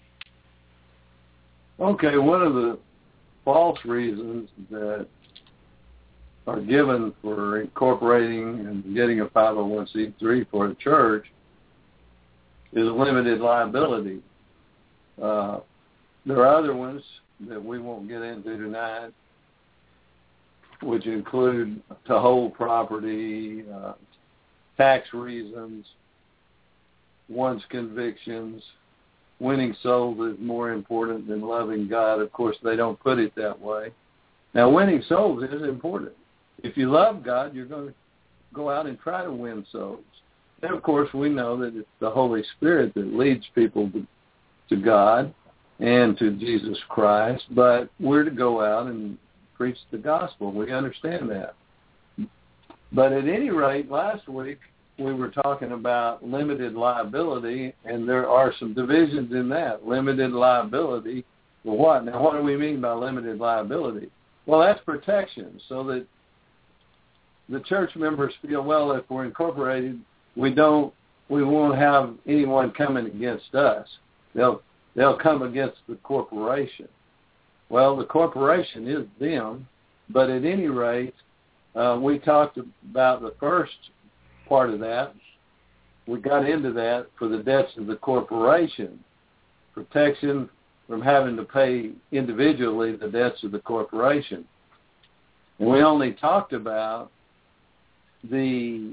E: Okay, one of the false reasons that are given for incorporating and getting a 501c3 for a church is limited liability. There are other ones that we won't get into tonight, which include to hold property, tax reasons, one's convictions. Winning souls is more important than loving God. Of course, they don't put it that way. Now, winning souls is important. If you love God, you're going to go out and try to win souls. And, of course, we know that it's the Holy Spirit that leads people to God and to Jesus Christ, but we're to go out and preach the gospel. We understand that. But at any rate, last week, we were talking about limited liability, and there are some divisions in that. Limited liability for what? Now, what do we mean by limited liability? Well, that's protection, so that the church members feel, well, if we're incorporated, we won't have anyone coming against us. They'll come against the corporation. Well, the corporation is them, but at any rate, we talked about the first part of that. We got into that for the debts of the corporation, protection from having to pay individually the debts of the corporation. And we only talked about the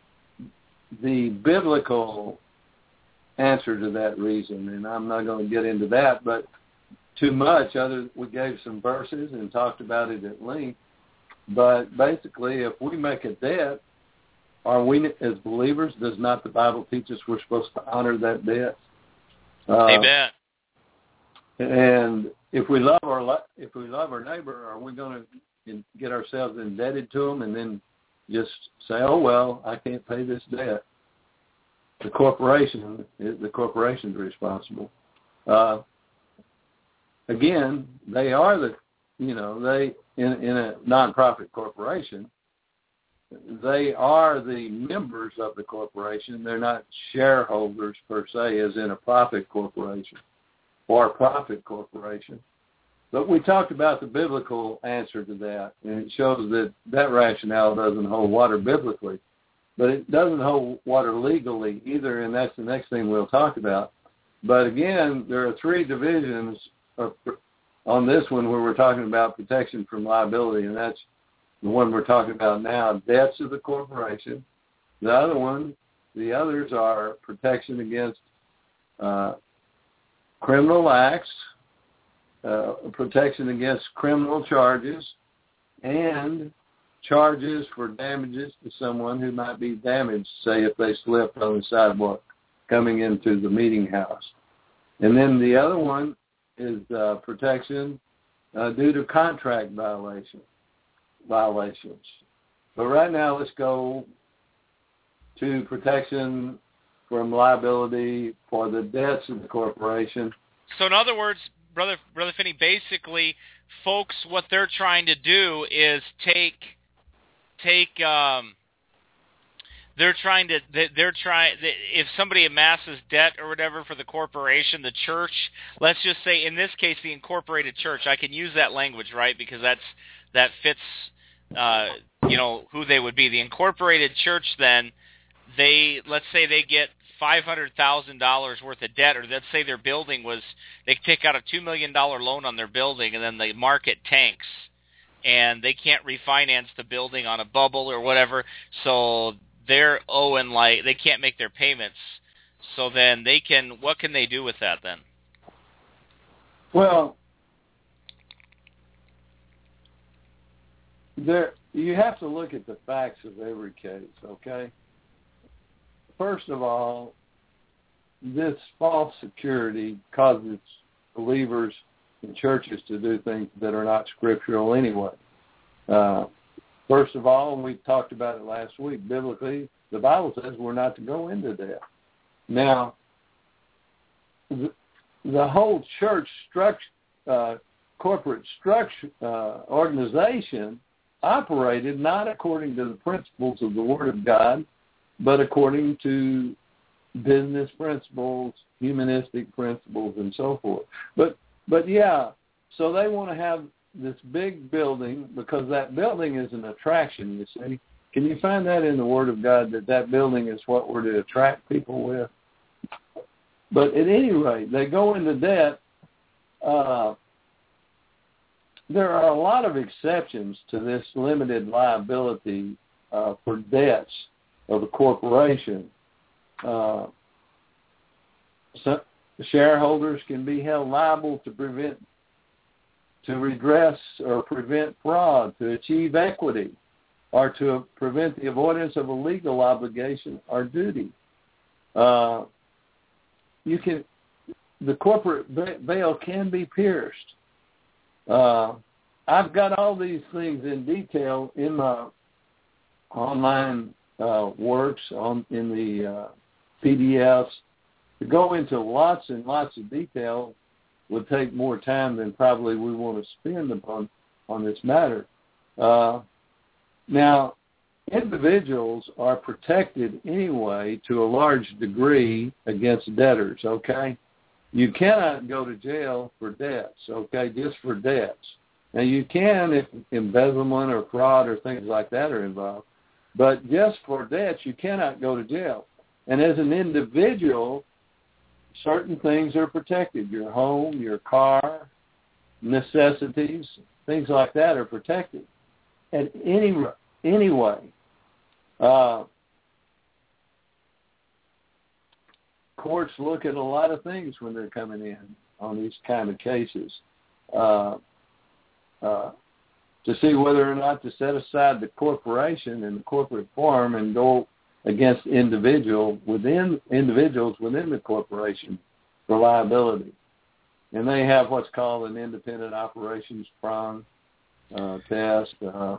E: biblical answer to that reason, and I'm not going to get into that, but too much. We gave some verses and talked about it at length. But basically, if we make a debt, are we, as believers, does not the Bible teach us we're supposed to honor that debt?
C: Amen.
E: And if we love our neighbor, are we going to get ourselves indebted to them and then just say, "Oh well, I can't pay this debt"? The corporation's responsible. Again, they are in a nonprofit corporation. They are the members of the corporation. They're not shareholders per se, as in a profit corporation or a profit corporation. But we talked about the biblical answer to that, and it shows that rationale doesn't hold water biblically. But it doesn't hold water legally either, and that's the next thing we'll talk about. But again, there are three divisions on this one where we're talking about protection from liability, and that's the one we're talking about now, debts of the corporation, The others are protection against criminal acts, protection against criminal charges, and charges for damages to someone who might be damaged, say if they slipped on the sidewalk coming into the meeting house. And then the other one is protection due to contract violations. But right now, let's go to protection from liability for the debts of the corporation.
C: So in other words, Brother Finney, basically, folks, what they're trying to do is if somebody amasses debt or whatever for the corporation, the church, let's just say in this case the incorporated church, I can use that language, right, because that fits who they would be. The incorporated church, then let's say they get $500,000 worth of debt, or let's say their building they take out a $2 million loan on their building, and then the market tanks and they can't refinance the building on a bubble or whatever, so they're owing, like, they can't make their payments. So then what can they do with that then?
E: Well, you have to look at the facts of every case, okay? First of all, this false security causes believers in churches to do things that are not scriptural anyway. First of all, and we talked about it last week, biblically, the Bible says we're not to go into debt. Now, the whole church corporate structure, organization operated not according to the principles of the Word of God, but according to business principles, humanistic principles, and so forth. But yeah, so they want to have this big building because that building is an attraction, you see. Can you find that in the Word of God, that building is what we're to attract people with? But at any rate, they go into debt. There are a lot of exceptions to this limited liability for debts of a corporation. Some shareholders can be held liable to redress or prevent fraud, to achieve equity, or to prevent the avoidance of a legal obligation or duty. The corporate veil can be pierced. I've got all these things in detail in my online works in the PDFs. To go into lots and lots of detail would take more time than probably we want to spend on this matter. Now, individuals are protected anyway to a large degree against debtors, okay? You cannot go to jail for debts, okay, just for debts. Now, you can if embezzlement or fraud or things like that are involved, but just for debts, you cannot go to jail. And as an individual, certain things are protected. Your home, your car, necessities, things like that are protected. And anyway, courts look at a lot of things when they're coming in on these kind of cases to see whether or not to set aside the corporation and the corporate form and go against individuals within the corporation for liability. And they have what's called an independent operations prong test. There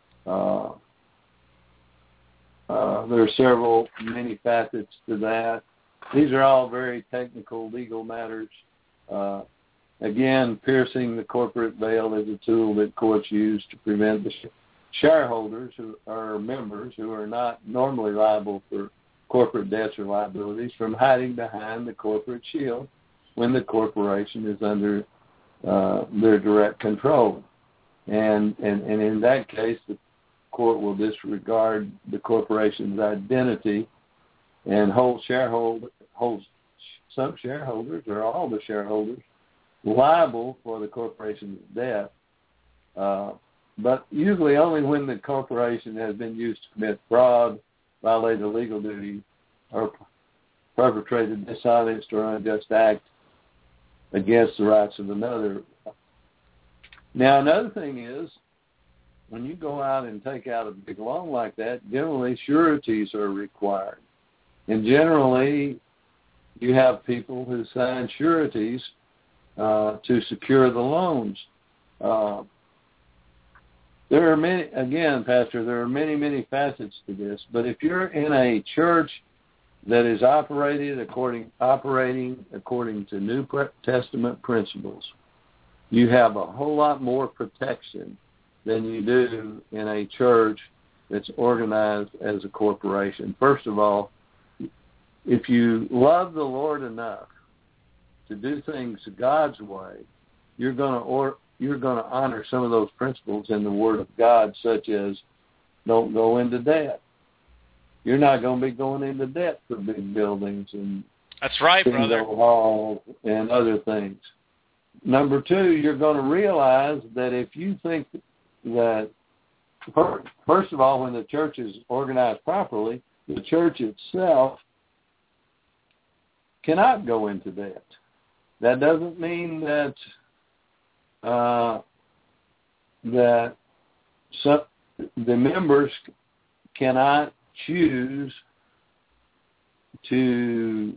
E: are many facets to that. These are all very technical legal matters. Again, piercing the corporate veil is a tool that courts use to prevent the shareholders who are members who are not normally liable for corporate debts or liabilities from hiding behind the corporate shield when the corporation is under their direct control. And in that case, the court will disregard the corporation's identity and hold some shareholders or all the shareholders liable for the corporation's debt, but usually only when the corporation has been used to commit fraud violated a legal duty or perpetrated a dishonest or unjust act against the rights of another. Now, another thing is, when you go out and take out a big loan like that, generally sureties are required. And generally, you have people who sign sureties to secure the loans. There are many, again, Pastor, there are many, many facets to this. But if you're in a church that is operating according to New Testament principles, you have a whole lot more protection than you do in a church that's organized as a corporation. First of all, if you love the Lord enough to do things God's way, you're going to honor some of those principles in the Word of God, such as don't go into debt. You're not going to be going into debt for big buildings and
C: that's right, brother.
E: Halls and other things. Number two, you're going to realize that if you think that, first of all, when the church is organized properly, the church itself cannot go into debt. That doesn't mean that the members cannot choose to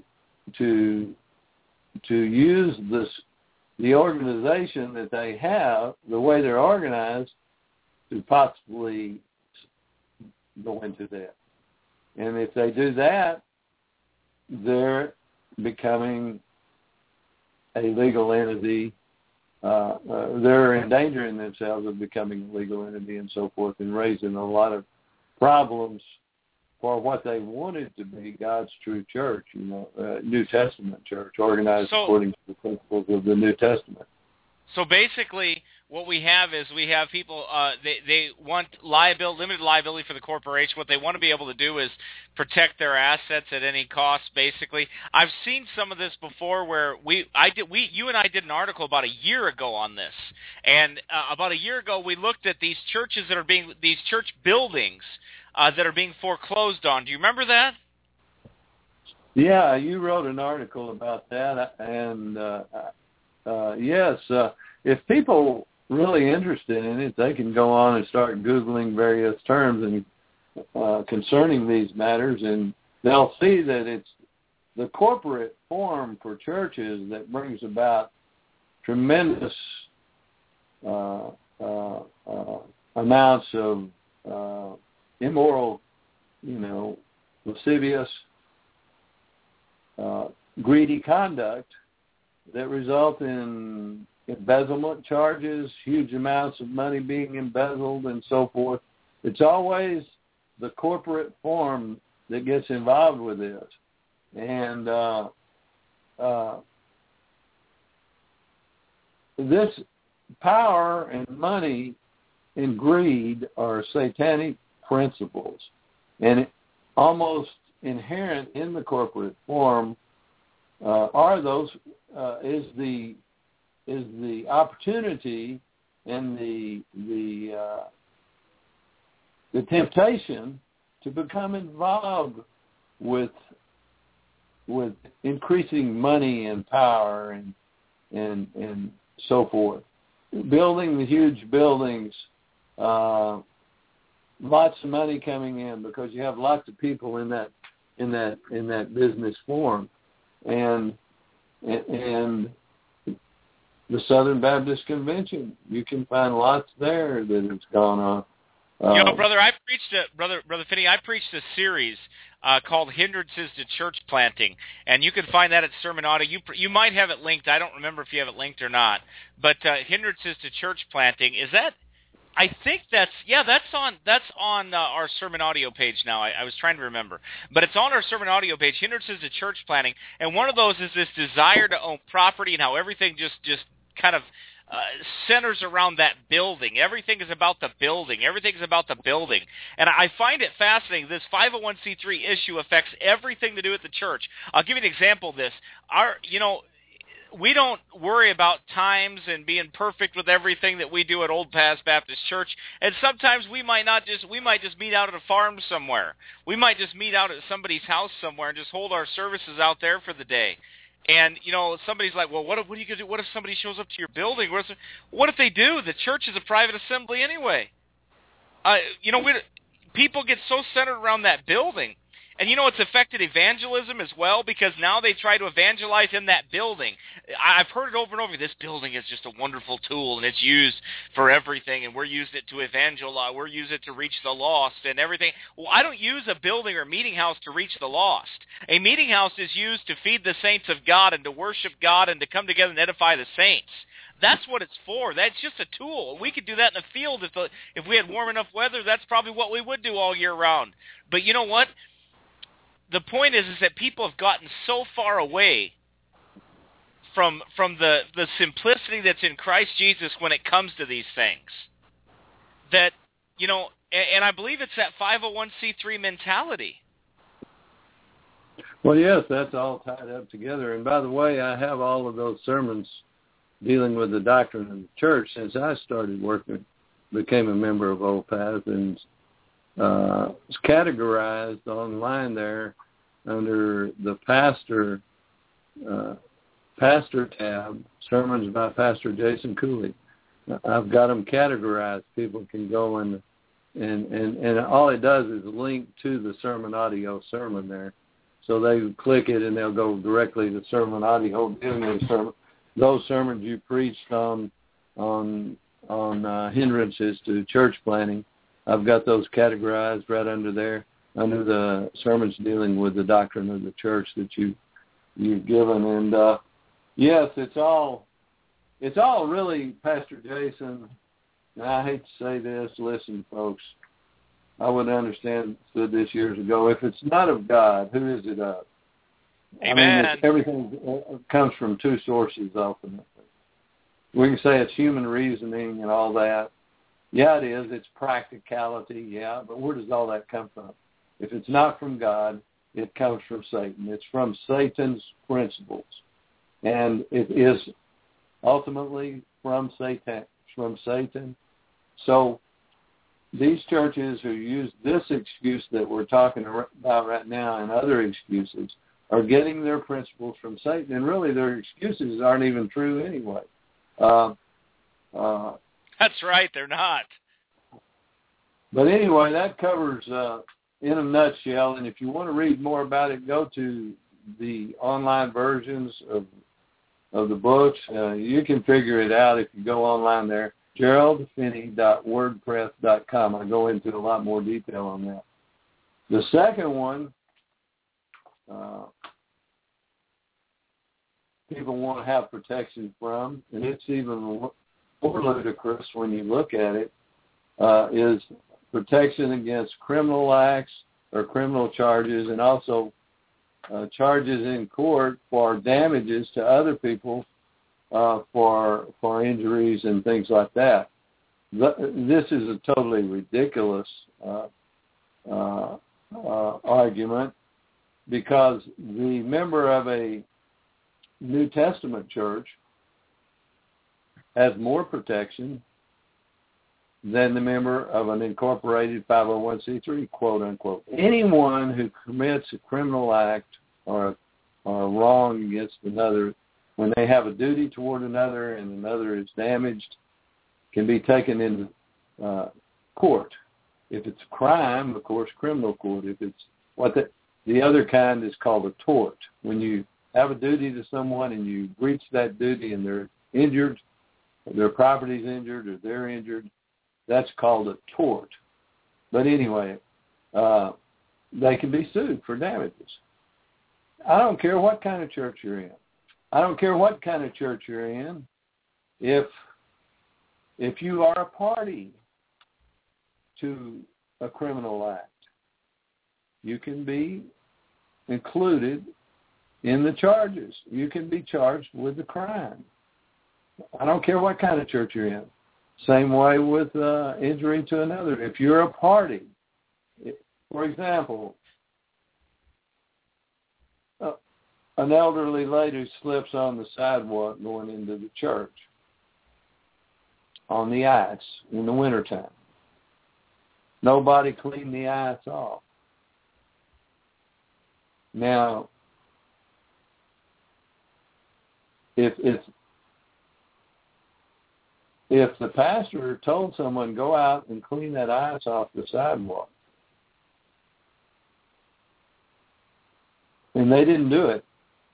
E: use the organization that they have, the way they're organized, to possibly go into debt. And if they do that, they're becoming a legal entity. They're endangering themselves of becoming a legal entity and so forth, and raising a lot of problems for what they wanted to be God's true church, New Testament church, organized according to the principles of the New Testament.
C: So basically, what we have is people, they want limited liability for the corporation. What they want to be able to do is protect their assets at any cost, basically. I've seen some of this before where you and I did an article about a year ago on this. And about a year ago, we looked at these churches these church buildings that are being foreclosed on. Do you remember that?
E: Yeah, you wrote an article about that. And yes, if people really interested in it, they can go on and start Googling various terms and concerning these matters, and they'll see that it's the corporate form for churches that brings about tremendous amounts of immoral, lascivious, greedy conduct that result in embezzlement charges, huge amounts of money being embezzled and so forth. It's always the corporate form that gets involved with this. And this power and money and greed are satanic principles. And almost inherent in the corporate form is the opportunity and the temptation to become involved with increasing money and power and so forth, building the huge buildings, lots of money coming in because you have lots of people in that business form, and the Southern Baptist Convention, you can find lots there that has gone on.
C: Brother, Brother Finney, I preached a series called Hindrances to Church Planting, and you can find that at Sermon Audio. You might have it linked. I don't remember if you have it linked or not. But Hindrances to Church Planting, is that? I think that's on our Sermon Audio page now. I was trying to remember, but it's on our Sermon Audio page. Hindrances to Church Planting, and one of those is this desire to own property and how everything just kind of centers around that building. Everything is about the building. Everything is about the building. And I find it fascinating. This 501c3 issue affects everything to do with the church. I'll give you an example of this. worry about times and being perfect with everything that we do at Old Paths Baptist Church. And sometimes we might just meet out at a farm somewhere. We might just meet out at somebody's house somewhere and just hold our services out there for the day. And, somebody's like, well, what are you going to do? What if somebody shows up to your building? What if they do? The church is a private assembly anyway. People get so centered around that building. And it's affected evangelism as well, because now they try to evangelize in that building. I've heard it over and over. This building is just a wonderful tool, and it's used for everything, and we're using it to evangelize. We're using it to reach the lost and everything. Well, I don't use a building or meeting house to reach the lost. A meeting house is used to feed the saints of God and to worship God and to come together and edify the saints. That's what it's for. That's just a tool. We could do that in the field if we had warm enough weather. That's probably what we would do all year round. But you know what? The point is that people have gotten so far away from the simplicity that's in Christ Jesus when it comes to these things that, and I believe it's that 501c3 mentality.
E: Well, yes, that's all tied up together. And by the way, I have all of those sermons dealing with the doctrine of the church since I started became a member of Old Path, and it's categorized online there under the pastor tab, sermons by Pastor Jason Cooley. I've got them categorized. People can go and all it does is link to the sermon audio sermon there. So they click it and they'll go directly to sermon audio dealing with the sermon. Those sermons you preached on hindrances to church planting, I've got those categorized right under there, under the sermons dealing with the doctrine of the church that you've given. And yes, it's all really, Pastor Jason, and I hate to say this, listen, folks, I would understand this years ago. If it's not of God, who is it of?
C: Amen.
E: I mean, everything comes from two sources ultimately. We can say it's human reasoning and all that. Yeah, it is. It's practicality, yeah, but where does all that come from? If it's not from God, it comes from Satan. It's from Satan's principles. And it is ultimately from Satan. So these churches who use this excuse that we're talking about right now and other excuses are getting their principles from Satan. And really their excuses aren't even true anyway.
C: That's right, they're not.
E: But anyway, that covers in a nutshell. And if you want to read more about it, go to the online versions of the books. You can figure it out if you go online there, geraldfinney.wordpress.com. I go into a lot more detail on that. The second one, people want to have protection from, and it's even more ludicrous when you look at it, is protection against criminal acts or criminal charges, and also charges in court for damages to other people for injuries and things like that. This is a totally ridiculous argument, because the member of a New Testament church has more protection than the member of an incorporated 501c3, quote unquote. Anyone who commits a criminal act or a wrong against another, when they have a duty toward another and another is damaged, can be taken into court. If it's a crime, of course, criminal court. If it's the other kind is called a tort. When you have a duty to someone and you breach that duty and they're injured, their property's injured or they're injured, that's called a tort. But anyway, they can be sued for damages. I don't care what kind of church you're in. I don't care what kind of church you're in. If you are a party to a criminal act, you can be included in the charges. You can be charged with the crime. I don't care what kind of church you're in. Same way with injury to another. If you're a party, for example, an elderly lady slips on the sidewalk going into the church on the ice in the wintertime. Nobody cleaned the ice off. Now, if the pastor told someone, go out and clean that ice off the sidewalk, and they didn't do it,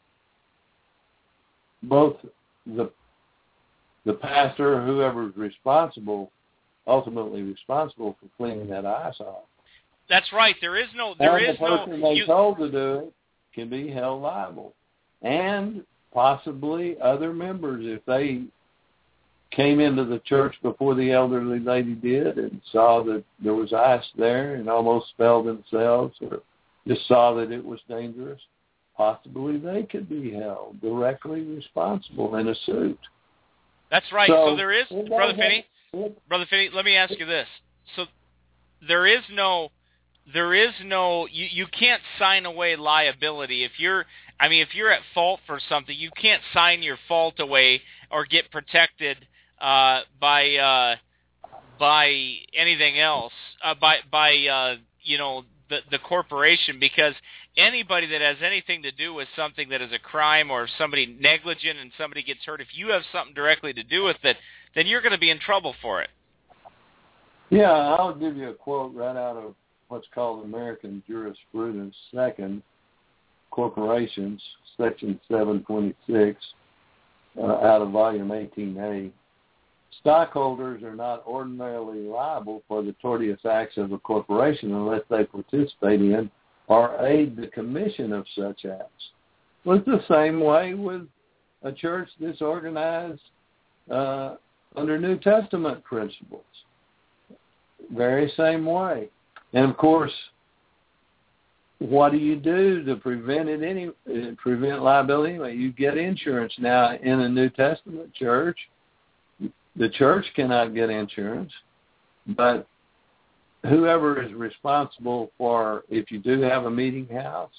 E: both the pastor or whoever's ultimately responsible for cleaning that ice off.
C: That's right. The
E: person they told to do it can be held liable. And possibly other members, if they came into the church before the elderly lady did and saw that there was ice there and almost spelled themselves or just saw that it was dangerous, possibly they could be held directly responsible in a suit.
C: That's right. So there is, Brother Finney, let me ask you this. So there is no, you can't sign away liability. If you're at fault for something, you can't sign your fault away or get protected by anything else, by the corporation, because anybody that has anything to do with something that is a crime, or if somebody negligent and somebody gets hurt, if you have something directly to do with it, then you're going to be in trouble for it.
E: Yeah, I'll give you a quote right out of what's called American Jurisprudence, Second Corporations, Section 726, out of Volume 18A. Stockholders are not ordinarily liable for the tortious acts of a corporation unless they participate in or aid the commission of such acts. Well, it's the same way with a church disorganized under New Testament principles. Very same way. And, of course, what do you do to prevent liability? Anyway, you get insurance. Now, in a New Testament church, the church cannot get insurance, but whoever is responsible for, if you do have a meeting house,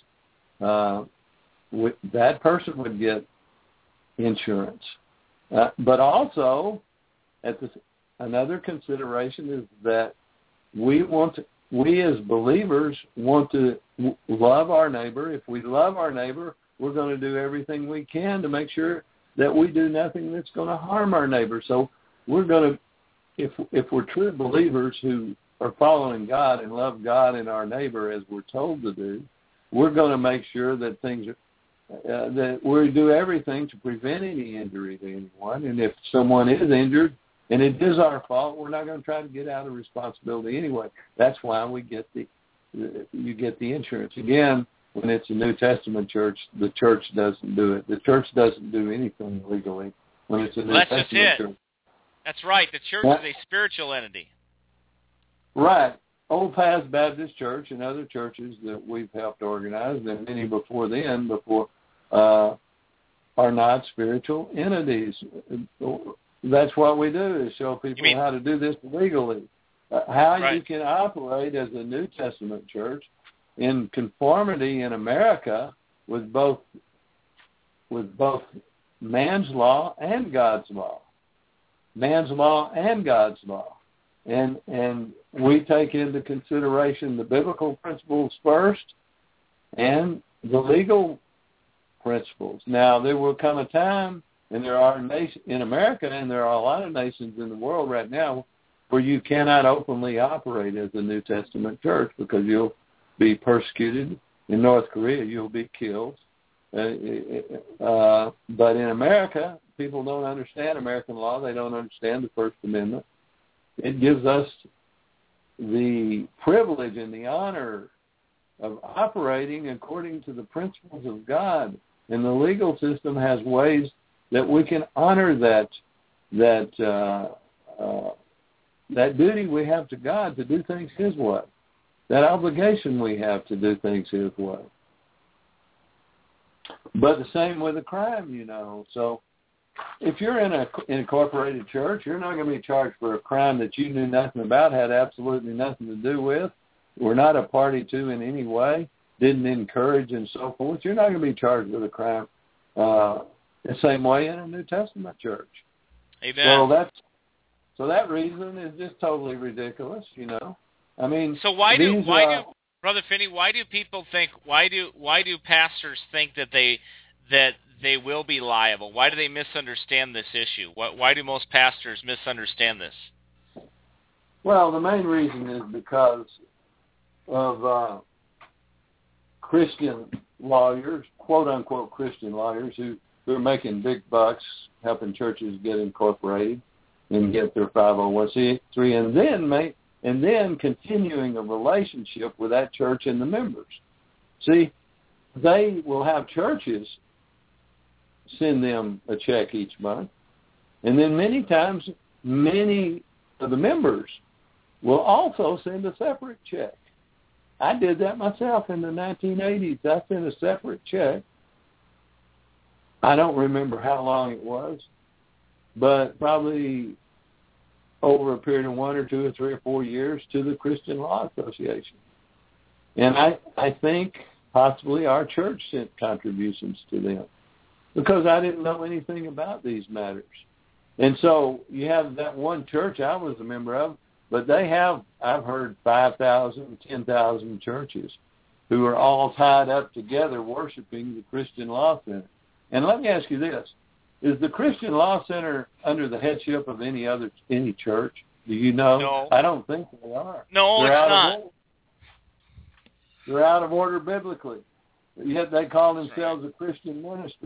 E: that person would get insurance. But also, another consideration is that we as believers want to love our neighbor. If we love our neighbor, we're going to do everything we can to make sure that we do nothing that's going to harm our neighbor. So we're going to, if we're true believers who are following God and love God and our neighbor as we're told to do, we're going to make sure that that we do everything to prevent any injury to anyone. And if someone is injured and it is our fault, we're not going to try to get out of responsibility anyway. That's why you get the insurance. Again, when it's a New Testament church, the church doesn't do it. The church doesn't do anything legally when it's a New Testament church.
C: That's right. The church is a spiritual entity.
E: Right. Old Paths Baptist Church and other churches that we've helped organize, and many before then, are not spiritual entities. That's what we do, is show people how to do this legally. You can operate as a New Testament church in conformity in America with both man's law and God's law. Man's law and God's law. And we take into consideration the biblical principles first and the legal principles. Now, there will come a time, and there are in America, and there are a lot of nations in the world right now, where you cannot openly operate as a New Testament church because you'll be persecuted. In North Korea, you'll be killed. But in America, people don't understand American law. They don't understand the First Amendment. It gives us the privilege and the honor of operating according to the principles of God. And the legal system has ways that we can honor that duty we have to God to do things His way, that obligation we have to do things His way. But the same with a crime, So if you're in an incorporated church, you're not going to be charged for a crime that you knew nothing about, had absolutely nothing to do with, were not a party to in any way. didn't encourage and so forth, you're not going to be charged with a crime the same way in a New Testament church.
C: Amen.
E: So that reason is just totally ridiculous, I mean,
C: so why do Brother Finney? Why do people think? Why do pastors think that they will be liable? Why do they misunderstand this issue? Why do most pastors misunderstand this?
E: Well, the main reason is because of Christian lawyers, quote-unquote Christian lawyers, who are making big bucks helping churches get incorporated and get their 501c3, and then continuing a relationship with that church and the members. See, they will have churches send them a check each month, and then many times, many of the members will also send a separate check. I did that myself in the 1980s. I sent a separate check. I don't remember how long it was, but probably over a period of 1 or 2 or 3 or 4 years to the Christian Law Association. And I think possibly our church sent contributions to them because I didn't know anything about these matters. And so you have that one church I was a member of, but they have, I've heard, 5,000, 10,000 churches who are all tied up together worshiping the Christian Law Center. And let me ask you this. Is the Christian Law Center under the headship of any church? Do you know?
C: No.
E: I don't think they are.
C: No, it's not.
E: They're out of order biblically. Yet they call themselves a Christian ministry.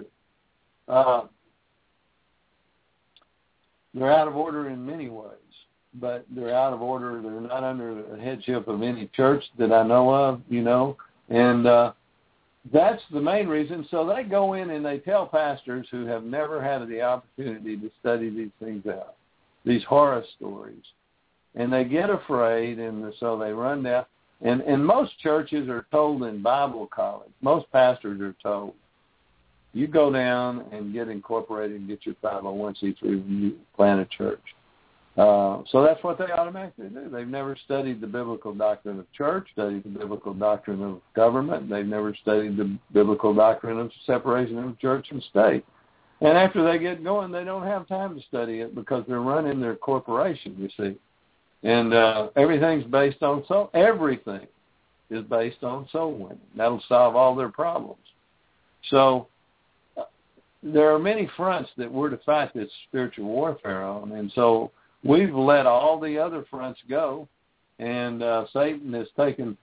E: They're out of order in many ways, but they're out of order. They're not under the headship of any church that I know of, and that's the main reason. So they go in and they tell pastors who have never had the opportunity to study these things out, these horror stories, and they get afraid, and so they run down. And most churches are told in Bible college, most pastors are told, you go down and get incorporated and get your 501c3 when you plant a church. So that's what they automatically do. They've never studied the biblical doctrine of church, studied the biblical doctrine of government. They've never studied the biblical doctrine of separation of church and state. And after they get going, they don't have time to study it because they're running their corporation, you see. And everything's based on everything is based on soul winning. That'll solve all their problems. So there are many fronts that we're to fight this spiritual warfare on, and so we've let all the other fronts go, and Satan has taken,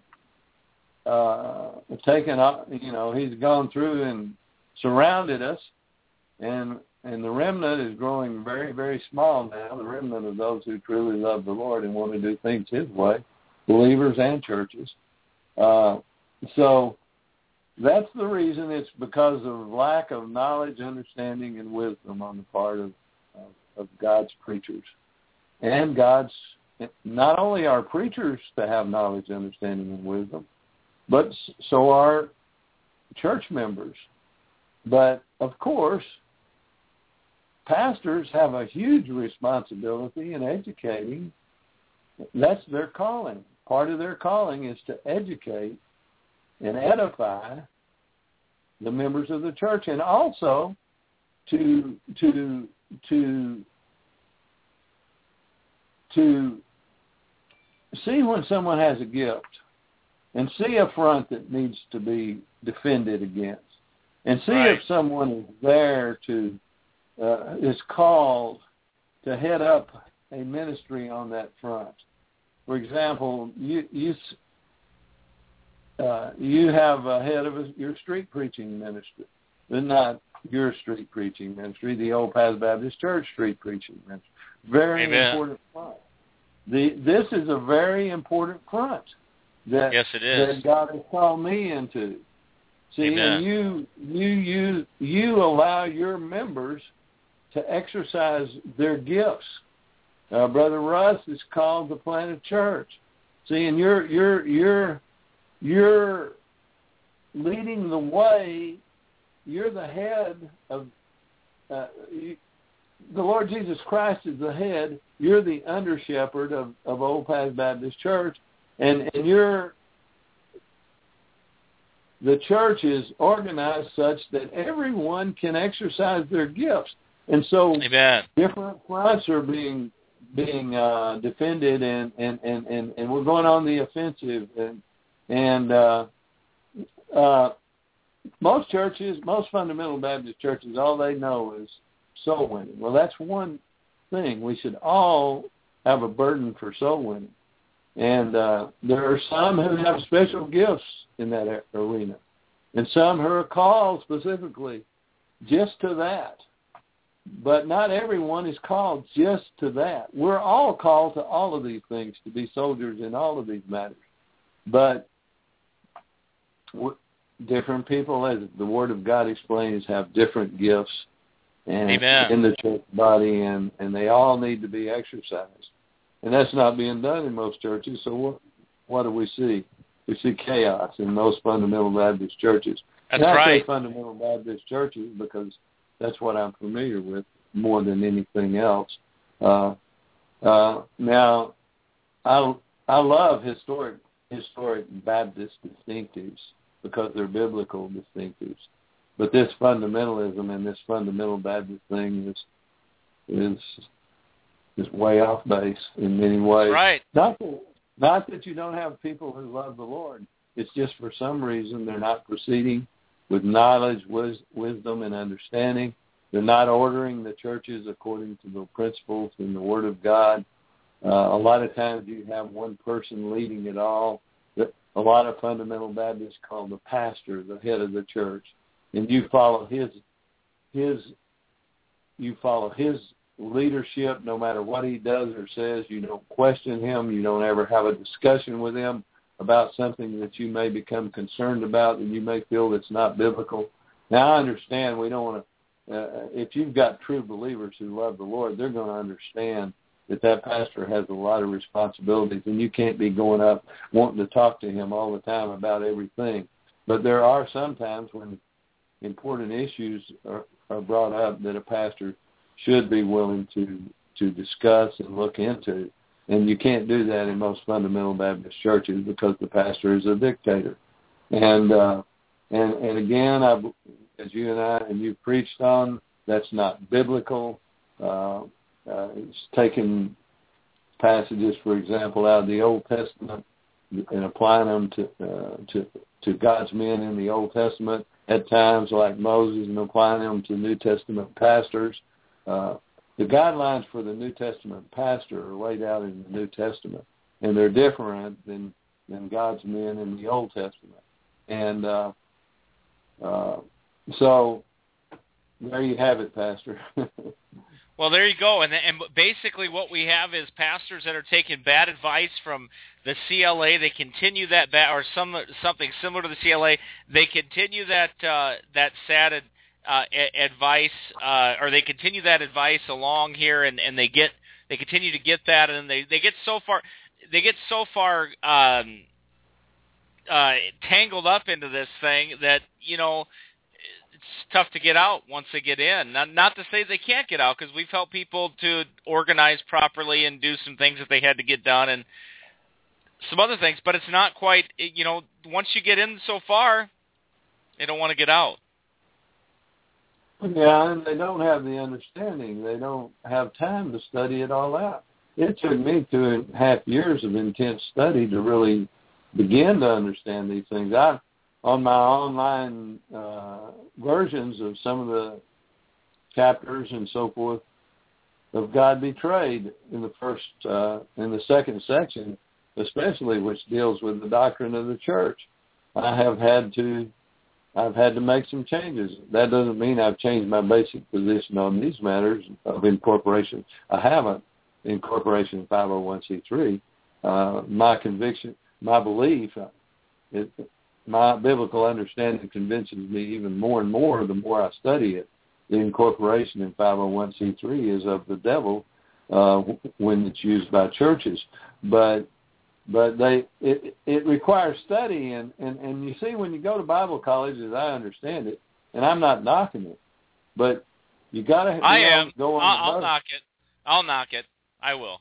E: he's gone through and surrounded us, and the remnant is growing very, very small now, the remnant of those who truly love the Lord and want to do things his way, believers and churches. So that's the reason. It's because of lack of knowledge, understanding, and wisdom on the part of God's preachers. And not only are preachers to have knowledge, understanding, and wisdom, but so are church members. But, of course, pastors have a huge responsibility in educating. That's their calling. Part of their calling is to educate and edify the members of the church, and also to see when someone has a gift and see a front that needs to be defended against, and see if someone is there is called to head up a ministry on that front. For example, you have a head of your street preaching ministry, but not your street preaching ministry, the Old Paths Baptist Church street preaching ministry. Very important front. This is a very important front that,
C: yes, it is.
E: that God has called me into. See,
C: Amen.
E: and you allow your members to exercise their gifts. Brother Russ is called to plant a church. See, and you're leading the way. You're the head of the Lord Jesus Christ is the head. You're the under shepherd of Old Paths Baptist Church, and you're the church is organized such that everyone can exercise their gifts. And so
C: Amen.
E: different fronts are being defended, and we're going on the offensive. And most churches, most fundamental Baptist churches, all they know is soul winning. Well, that's one thing. We should all have a burden for soul winning. And there are some who have special gifts in that arena, and some who are called specifically just to that. But not everyone is called just to that. We're all called to all of these things, to be soldiers in all of these matters. But different people, as the Word of God explains, have different gifts and
C: Amen.
E: in the church body, and they all need to be exercised. And that's not being done in most churches. So what do we see? We see chaos in most fundamental Baptist churches.
C: That's
E: and I
C: right.
E: say fundamental Baptist churches because that's what I'm familiar with more than anything else. Now, I love historic Baptist distinctives because they're biblical distinctives. But this fundamentalism and this fundamental Baptist thing is way off base in many ways.
C: Right.
E: Not that you don't have people who love the Lord. It's just for some reason they're not proceeding with knowledge, wisdom, and understanding. They're not ordering the churches according to the principles in the Word of God. A lot of times you have one person leading it all. A lot of fundamental Baptists call the pastor the head of the church, and you follow his leadership no matter what he does or says. You don't question him. You don't ever have a discussion with him about something that you may become concerned about and you may feel that's not biblical. Now, I understand we don't want to, if you've got true believers who love the Lord, they're going to understand that pastor has a lot of responsibilities, and you can't be going up wanting to talk to him all the time about everything. But there are some times when important issues are brought up that a pastor should be willing to discuss and look into. And you can't do that in most fundamental Baptist churches because the pastor is a dictator. And again, as you and you've preached on, that's not biblical. It's taking passages, for example, out of the Old Testament and applying them to God's men in the Old Testament at times, like Moses, and applying them to New Testament pastors. The guidelines for the New Testament pastor are laid out in the New Testament, and they're different than God's men in the Old Testament. And so there you have it, Pastor.
C: Well, there you go. And basically what we have is pastors that are taking bad advice from the CLA. They continue that or something similar to the CLA. They continue that sad advice, or they continue that advice along here, and they continue to get that, and they get so far tangled up into this thing that it's tough to get out once they get in. Not to say they can't get out, because we've helped people to organize properly and do some things that they had to get done and some other things, but it's not quite, once you get in so far, they don't want to get out.
E: Yeah, and they don't have the understanding. They don't have time to study it all out. It took me 2.5 years of intense study to really begin to understand these things. On my online versions of some of the chapters and so forth of God Betrayed in the second section, especially, which deals with the doctrine of the church, I've had to make some changes. That doesn't mean I've changed my basic position on these matters of incorporation. I haven't incorporation 501c3. My conviction, my belief, my biblical understanding convinces me even more and more the more I study it. The incorporation in 501c3 is of the devil when it's used by churches. But it requires study, and you see, when you go to Bible college, as I understand it, and I'm not knocking it, but you got to go on.
C: I'll knock it. I'll knock it. I will.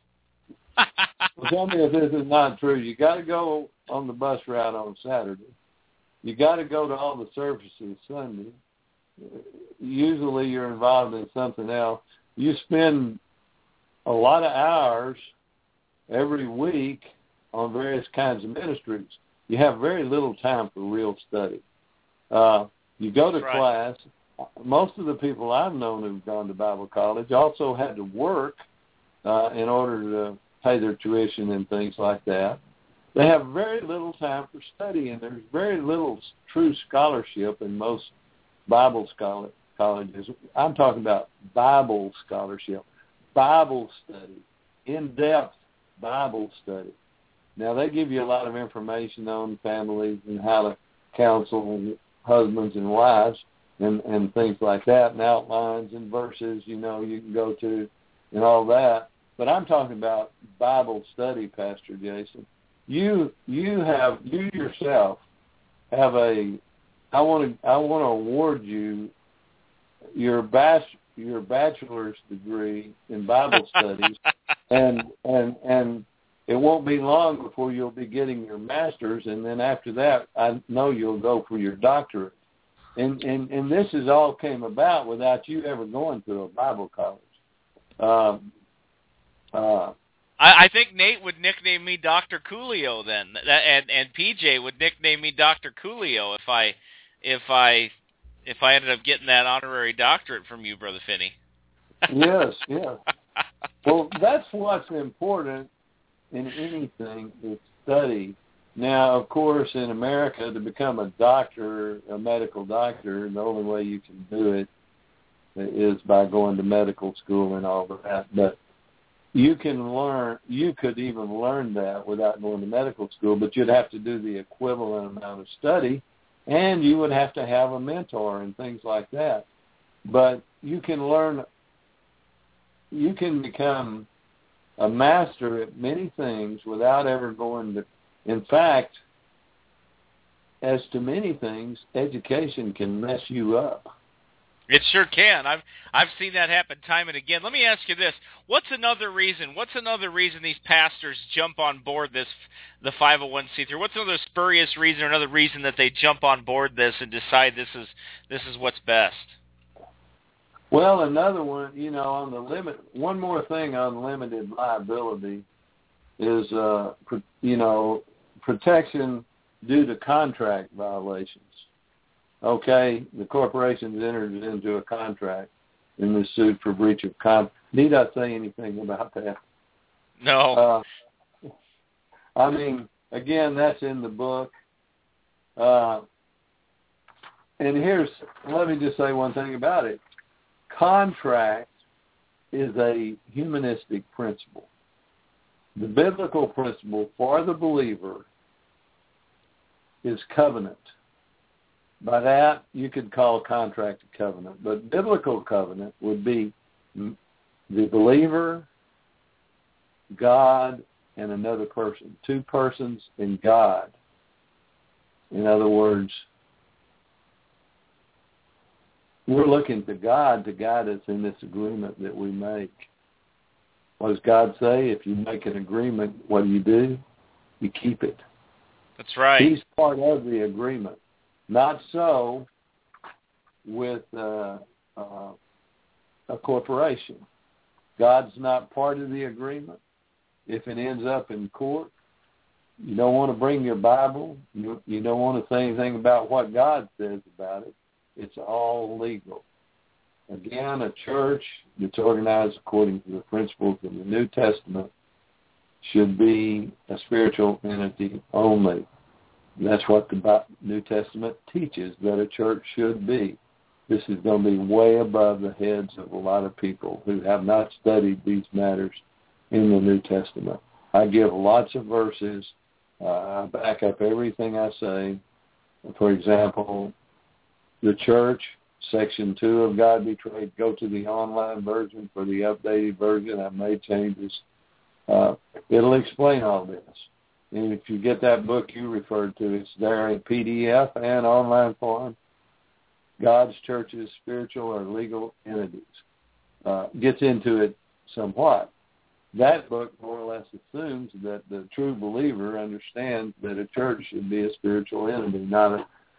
E: Well, tell me if this is not true. You got to go on the bus route on Saturday. You got to go to all the services Sunday. Usually you're involved in something else. You spend a lot of hours every week on various kinds of ministries. You have very little time for real study. You go to class. Most of the people I've known who've gone to Bible college also had to work in order to pay their tuition and things like that. They have very little time for study, and there's very little true scholarship in most Bible colleges. I'm talking about Bible scholarship, Bible study, in-depth Bible study. Now, they give you a lot of information on families and how to counsel husbands and wives and things like that, and outlines and verses, you can go to and all that. But I'm talking about Bible study, Pastor Jason. You yourself have I want to award you your bachelor's degree in Bible studies, and it won't be long before you'll be getting your master's, and then after that, I know you'll go for your doctorate. And this has all came about without you ever going to a Bible college.
C: I think Nate would nickname me Dr. Coolio then, and PJ would nickname me Dr. Coolio if I ended up getting that honorary doctorate from you, Brother Finney.
E: Yes. Well, that's what's important in anything is study. Now, of course, in America, to become a doctor, a medical doctor, the only way you can do it is by going to medical school and all of that. But you could even learn that without going to medical school, but you'd have to do the equivalent amount of study, and you would have to have a mentor and things like that. But you can become a master at many things without ever going to. In fact, as to many things, education can mess you up.
C: It sure can. I've seen that happen time and again. Let me ask you this: What's another reason these pastors jump on board the 501c3? What's another spurious reason or another reason that they jump on board this and decide this is what's best?
E: Well, another one, on the limit. One more thing on limited liability is, protection due to contract violations. Okay, the corporation's entered into a contract and was sued for breach of contract. Need I say anything about that?
C: No.
E: Again, that's in the book. And let me just say one thing about it. Contract is a humanistic principle. The biblical principle for the believer is covenant. By that, you could call contract a covenant. But biblical covenant would be the believer, God, and another person. Two persons in God. In other words, we're looking to God to guide us in this agreement that we make. What does God say? If you make an agreement, what do? You keep it.
C: That's right.
E: He's part of the agreement. Not so with a corporation. God's not part of the agreement. If it ends up in court, you don't want to bring your Bible. You don't want to say anything about what God says about it. It's all legal. Again, a church that's organized according to the principles of the New Testament should be a spiritual entity only. That's what the New Testament teaches that a church should be. This is going to be way above the heads of a lot of people who have not studied these matters in the New Testament. I give lots of verses. I back up everything I say. For example, the church, Section 2 of God Betrayed. Go to the online version for the updated version. I've made changes. It'll explain all this. And if you get that book you referred to, it's there in PDF and online form. God's churches, spiritual or legal entities. Gets into it somewhat. That book more or less assumes that the true believer understands that a church should be a spiritual entity, not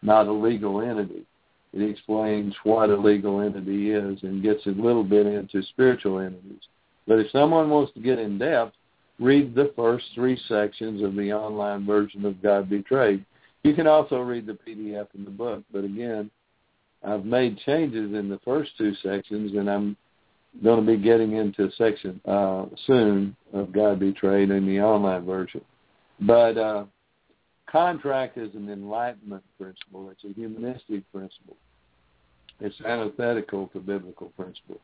E: not a legal entity. It explains what a legal entity is and gets a little bit into spiritual entities. But if someone wants to get in depth, read the first 3 sections of the online version of God Betrayed. You can also read the PDF in the book. But again, I've made changes in the first 2 sections, and I'm going to be getting into section soon of God Betrayed in the online version. But contract is an enlightenment principle. It's a humanistic principle. It's antithetical to biblical principle.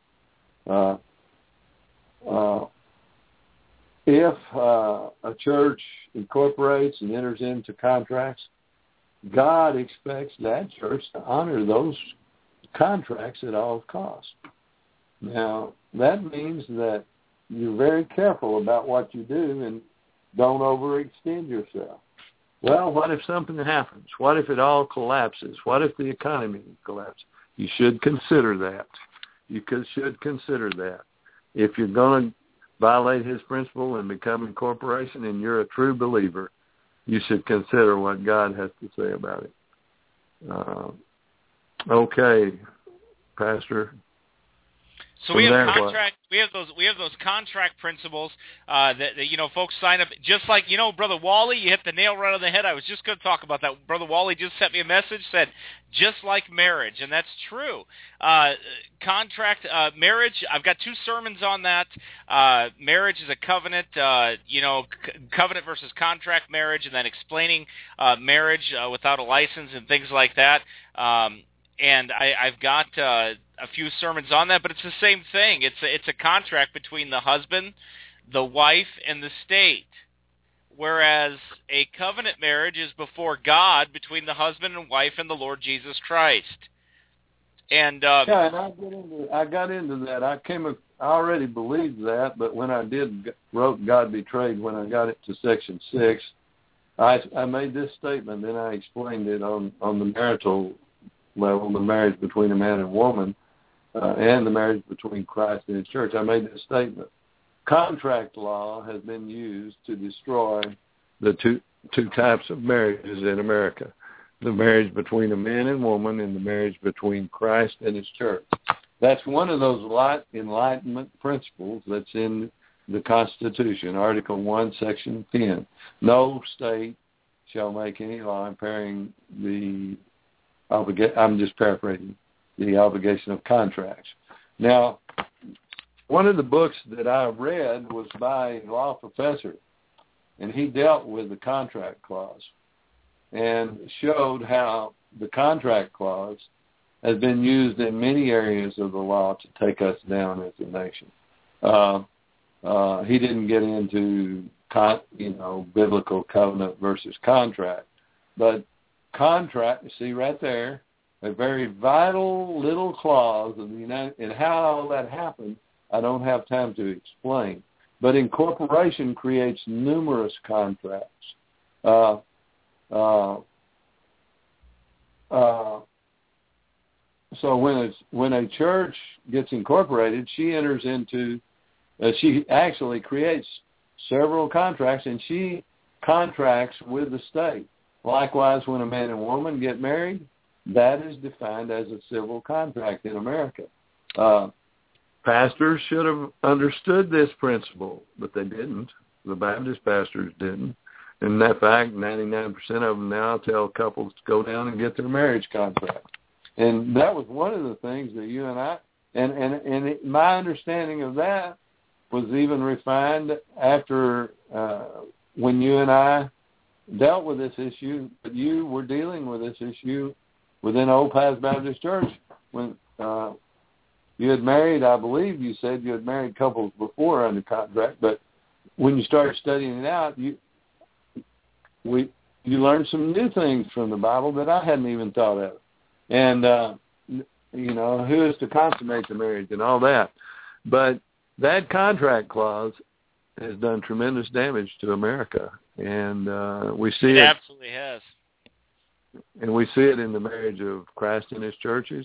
E: If a church incorporates and enters into contracts, God expects that church to honor those contracts at all costs. Now, that means that you're very careful about what you do and don't overextend yourself. Well, what if something happens? What if it all collapses? What if the economy collapses? You should consider that. You should consider that. If you're going to violate his principle and become a corporation and you're a true believer, you should consider what God has to say about it. Okay, Pastor.
C: So we have contract. We have those contract principles that folks sign up. Just like Brother Wally, you hit the nail right on the head. I was just going to talk about that. Brother Wally just sent me a message, said just like marriage, and that's true. Contract marriage. I've got 2 sermons on that. Marriage is a covenant. Covenant versus contract marriage, and then explaining marriage without a license and things like that. And I've got a few sermons on that, but it's the same thing. It's a contract between the husband, the wife, and the state, whereas a covenant marriage is before God between the husband and wife and the Lord Jesus Christ. And
E: and I got into that. I already believed that, but when I wrote God Betrayed, when I got it to section 6, I made this statement, then I explained it on the marital level, the marriage between a man and woman, and the marriage between Christ and his church. I made this statement. Contract law has been used to destroy the two types of marriages in America, the marriage between a man and woman and the marriage between Christ and his church. That's one of those Enlightenment principles that's in the Constitution, Article 1, Section 10. No state shall make any law impairing I'm just paraphrasing, the obligation of contracts. Now, one of the books that I read was by a law professor, and he dealt with the contract clause and showed how the contract clause has been used in many areas of the law to take us down as a nation. He didn't get into biblical covenant versus contract, but contract, you see right there, a very vital little clause of the United, and how all that happened, I don't have time to explain. But incorporation creates numerous contracts. So when a church gets incorporated, she enters into, she actually creates several contracts, and she contracts with the state. Likewise, when a man and woman get married, that is defined as a civil contract in America. Pastors should have understood this principle, but they didn't. The Baptist pastors didn't. And in fact, 99% of them now tell couples to go down and get their marriage contract. And that was one of the things that you and I, and my understanding of that was even refined after when you and I dealt with this issue, but you were dealing with this issue within Old Paths Baptist Church when you had married, I believe you said you had married couples before under contract, but when you started studying it out, you learned some new things from the Bible that I hadn't even thought of. And, who is to consummate the marriage and all that. But that contract clause has done tremendous damage to America. And we see it.
C: Absolutely has.
E: And we see it in the marriage of Christ and his churches.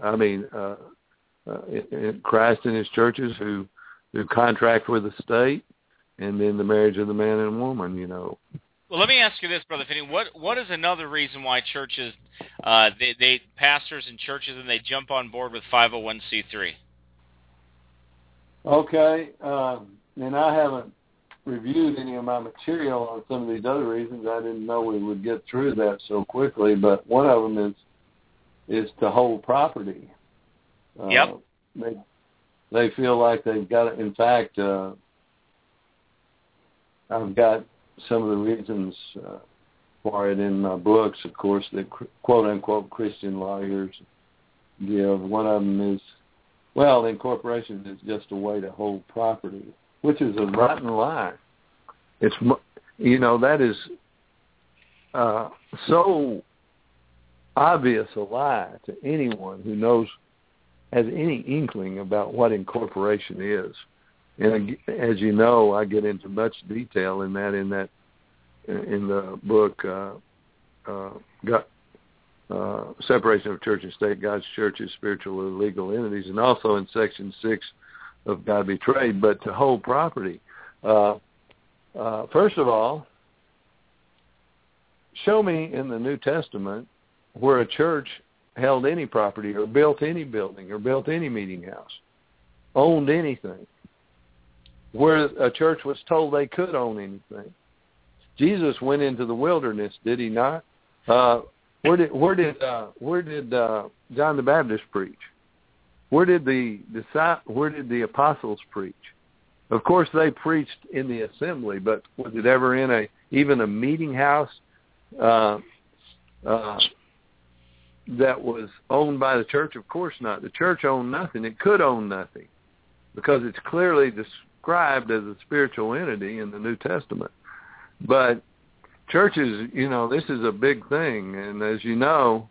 E: Christ and his churches who contract with the state, and then the marriage of the man and woman,
C: Well, let me ask you this, Brother Finney. What is another reason why churches, they pastors and churches, and they jump on board with 501c3?
E: Okay, and I haven't reviewed any of my material on some of these other reasons. I didn't know we would get through that so quickly, but one of them is to hold property.
C: Yep.
E: They feel like they've got it. In fact, I've got some of the reasons for it in my books, of course, that quote-unquote Christian lawyers give. One of them is, well, incorporation is just a way to hold property, which is a rotten lie. It's, that is so obvious a lie to anyone who has any inkling about what incorporation is. And as you know, I get into much detail in the book, Separation of Church and State, God's Churches, Spiritual or Legal Entities, and also in Section 6 of God Be Trade. But to hold property, first of all, show me in the New Testament where a church held any property or built any building or built any meeting house, owned anything, where a church was told they could own anything. Jesus went into the wilderness, did he not? Where did John the Baptist preach? Where did the apostles preach? Of course, they preached in the assembly, but was it ever in even a meeting house that was owned by the church? Of course not. The church owned nothing. It could own nothing because it's clearly described as a spiritual entity in the New Testament. But churches, this is a big thing. And as you know,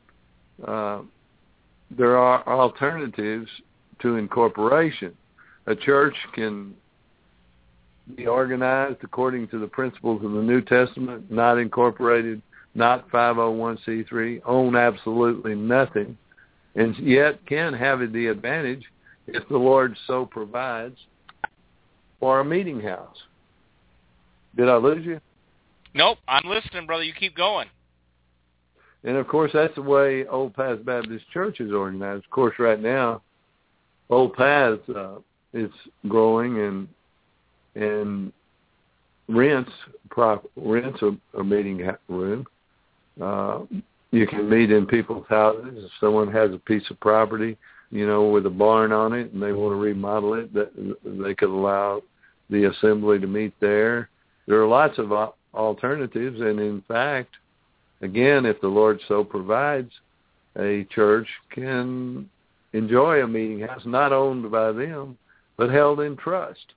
E: there are alternatives to incorporation. A church can be organized according to the principles of the New Testament, not incorporated, not 501c3, own absolutely nothing, and yet can have the advantage, if the Lord so provides, for a meeting house. Did I lose you?
C: Nope, I'm listening, brother. You keep going.
E: And, of course, that's the way Old Paths Baptist Church is organized. Of course, right now, Old Paths is growing and rents a meeting room. You can meet in people's houses. If someone has a piece of property, with a barn on it, and they want to remodel it, they could allow the assembly to meet there. There are lots of alternatives, and in fact, again, if the Lord so provides, a church can enjoy a meeting house not owned by them, but held in trust,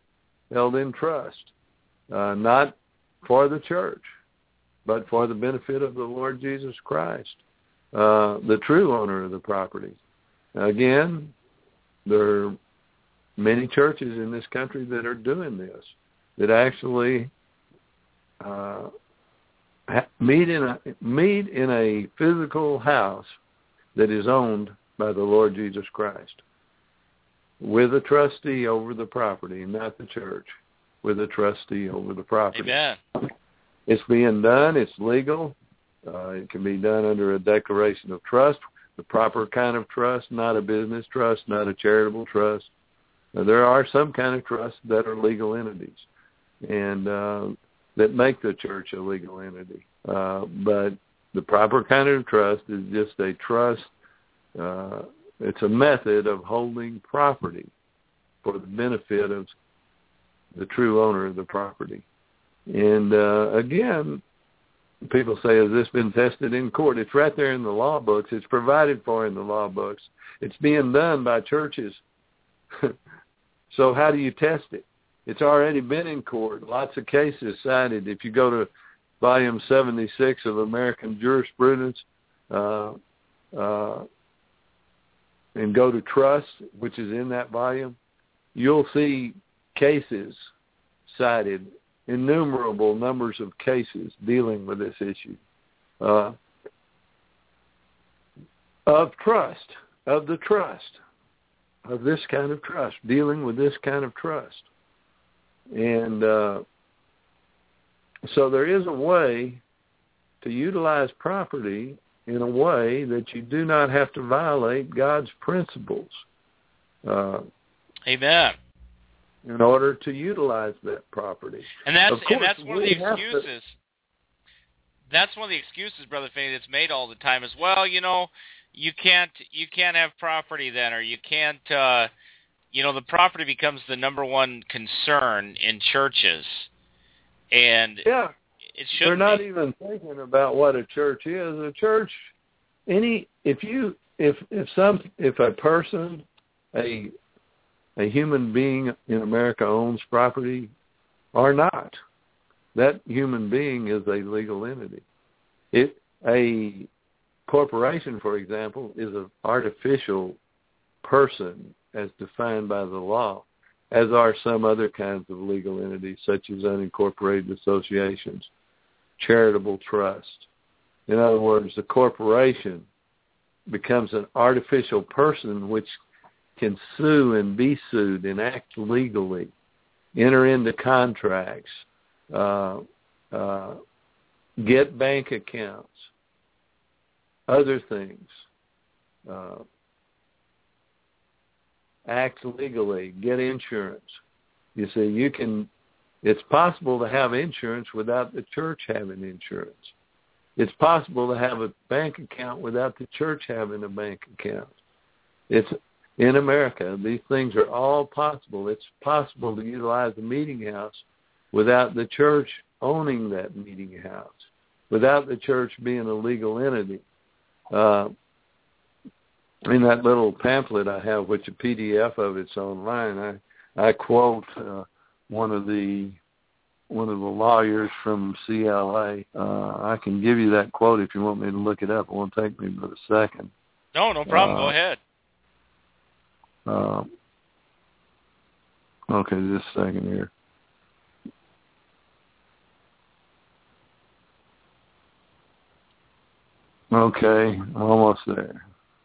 E: not for the church, but for the benefit of the Lord Jesus Christ, the true owner of the property. Again, there are many churches in this country that are doing this, that actually meet in a physical house that is owned by the Lord Jesus Christ, with a trustee over the property, not the church, with a trustee over the property.
C: Amen.
E: It's being done. It's legal. It can be done under a declaration of trust, the proper kind of trust, not a business trust, not a charitable trust. Now, there are some kind of trusts that are legal entities and that make the church a legal entity. But the proper kind of trust is just a trust. It's a method of holding property for the benefit of the true owner of the property. And again, people say, has this been tested in court? It's right there in the law books. It's provided for in the law books. It's being done by churches. So how do you test it? It's already been in court. Lots of cases cited. If you go to volume 76 of American Jurisprudence and go to trust, which is in that volume, you'll see cases cited, innumerable numbers of cases dealing with this issue of trust, of the trust, of this kind of trust, dealing with this kind of trust. And So there is a way to utilize property in a way that you do not have to violate God's principles.
C: Amen.
E: In order to utilize that property.
C: And that's one of the excuses. That's one of the excuses, Brother Finney, that's made all the time is, well, you can't have property then, or you can't, the property becomes the number one concern in churches. And
E: yeah,
C: it shouldn't
E: they're not
C: be.
E: even thinking about what a church is. A church, if a person, a human being in America owns property or not, that human being is a legal entity. A corporation, for example, is an artificial person as defined by the law, as are some other kinds of legal entities, such as unincorporated associations, charitable trust. In other words, the corporation becomes an artificial person which can sue and be sued and act legally, enter into contracts, get bank accounts, other things, act legally, get insurance. You see, it's possible to have insurance without the church having insurance. It's possible to have a bank account without the church having a bank account. In America, these things are all possible. It's possible to utilize a meeting house without the church owning that meeting house, without the church being a legal entity. In that little pamphlet I have, which a PDF of it's online, I quote one of the lawyers from CLA. I can give you that quote if you want me to look it up. It won't take me but a second.
C: No problem. Go ahead.
E: Okay, just a second here. Okay, I'm almost there.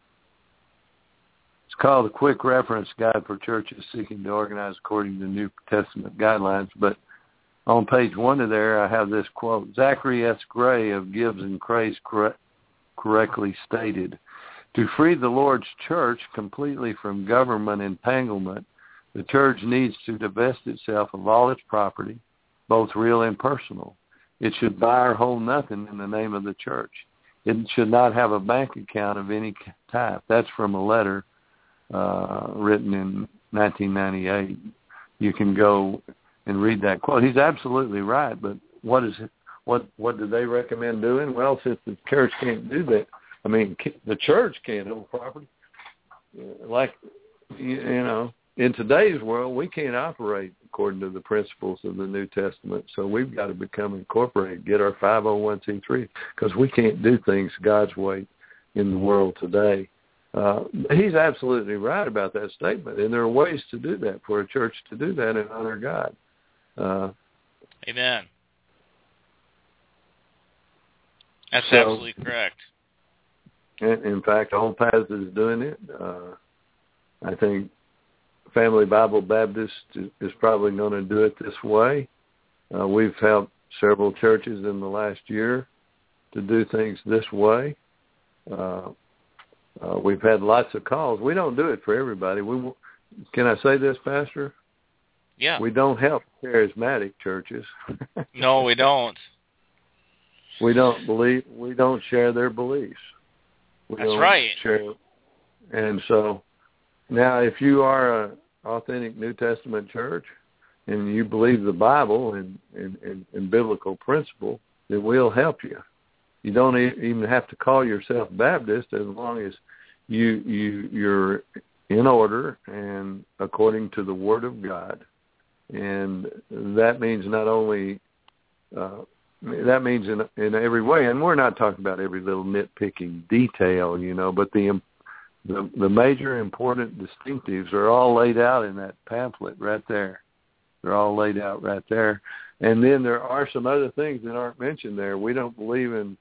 E: It's called a Quick Reference Guide for Churches Seeking to Organize According to New Testament Guidelines, but on page 1 of there I have this quote. Zachary S. Gray of Gibbs and Crace correctly stated, "To free the Lord's church completely from government entanglement, the church needs to divest itself of all its property, both real and personal. It should buy or hold nothing in the name of the church. It should not have a bank account of any type." That's from a letter written in 1998. You can go and read that quote. He's absolutely right, but what do they recommend doing? Well, since the church can't do that, I mean, the church can't own property. Like, in today's world, we can't operate according to the principles of the New Testament. So we've got to become incorporated, get our 501c3, because we can't do things God's way in the world today. He's absolutely right about that statement, and there are ways to do that for a church to do that and honor God.
C: Amen. That's absolutely correct.
E: In fact, Old Paths is doing it. I think Family Bible Baptist is probably going to do it this way. We've helped several churches in the last year to do things this way. We've had lots of calls. We don't do it for everybody. Can I say this, Pastor?
C: Yeah.
E: We don't help charismatic churches.
C: No, we don't.
E: We don't share their beliefs.
C: That's right.
E: And so now if you are an authentic New Testament church and you believe the Bible and biblical principle, then we'll help you. You don't even have to call yourself Baptist as long as you're in order and according to the Word of God. And that means not only that means in every way, and we're not talking about every little nitpicking detail, but the major important distinctives are all laid out in that pamphlet right there. They're all laid out right there. And then there are some other things that aren't mentioned there. We don't believe in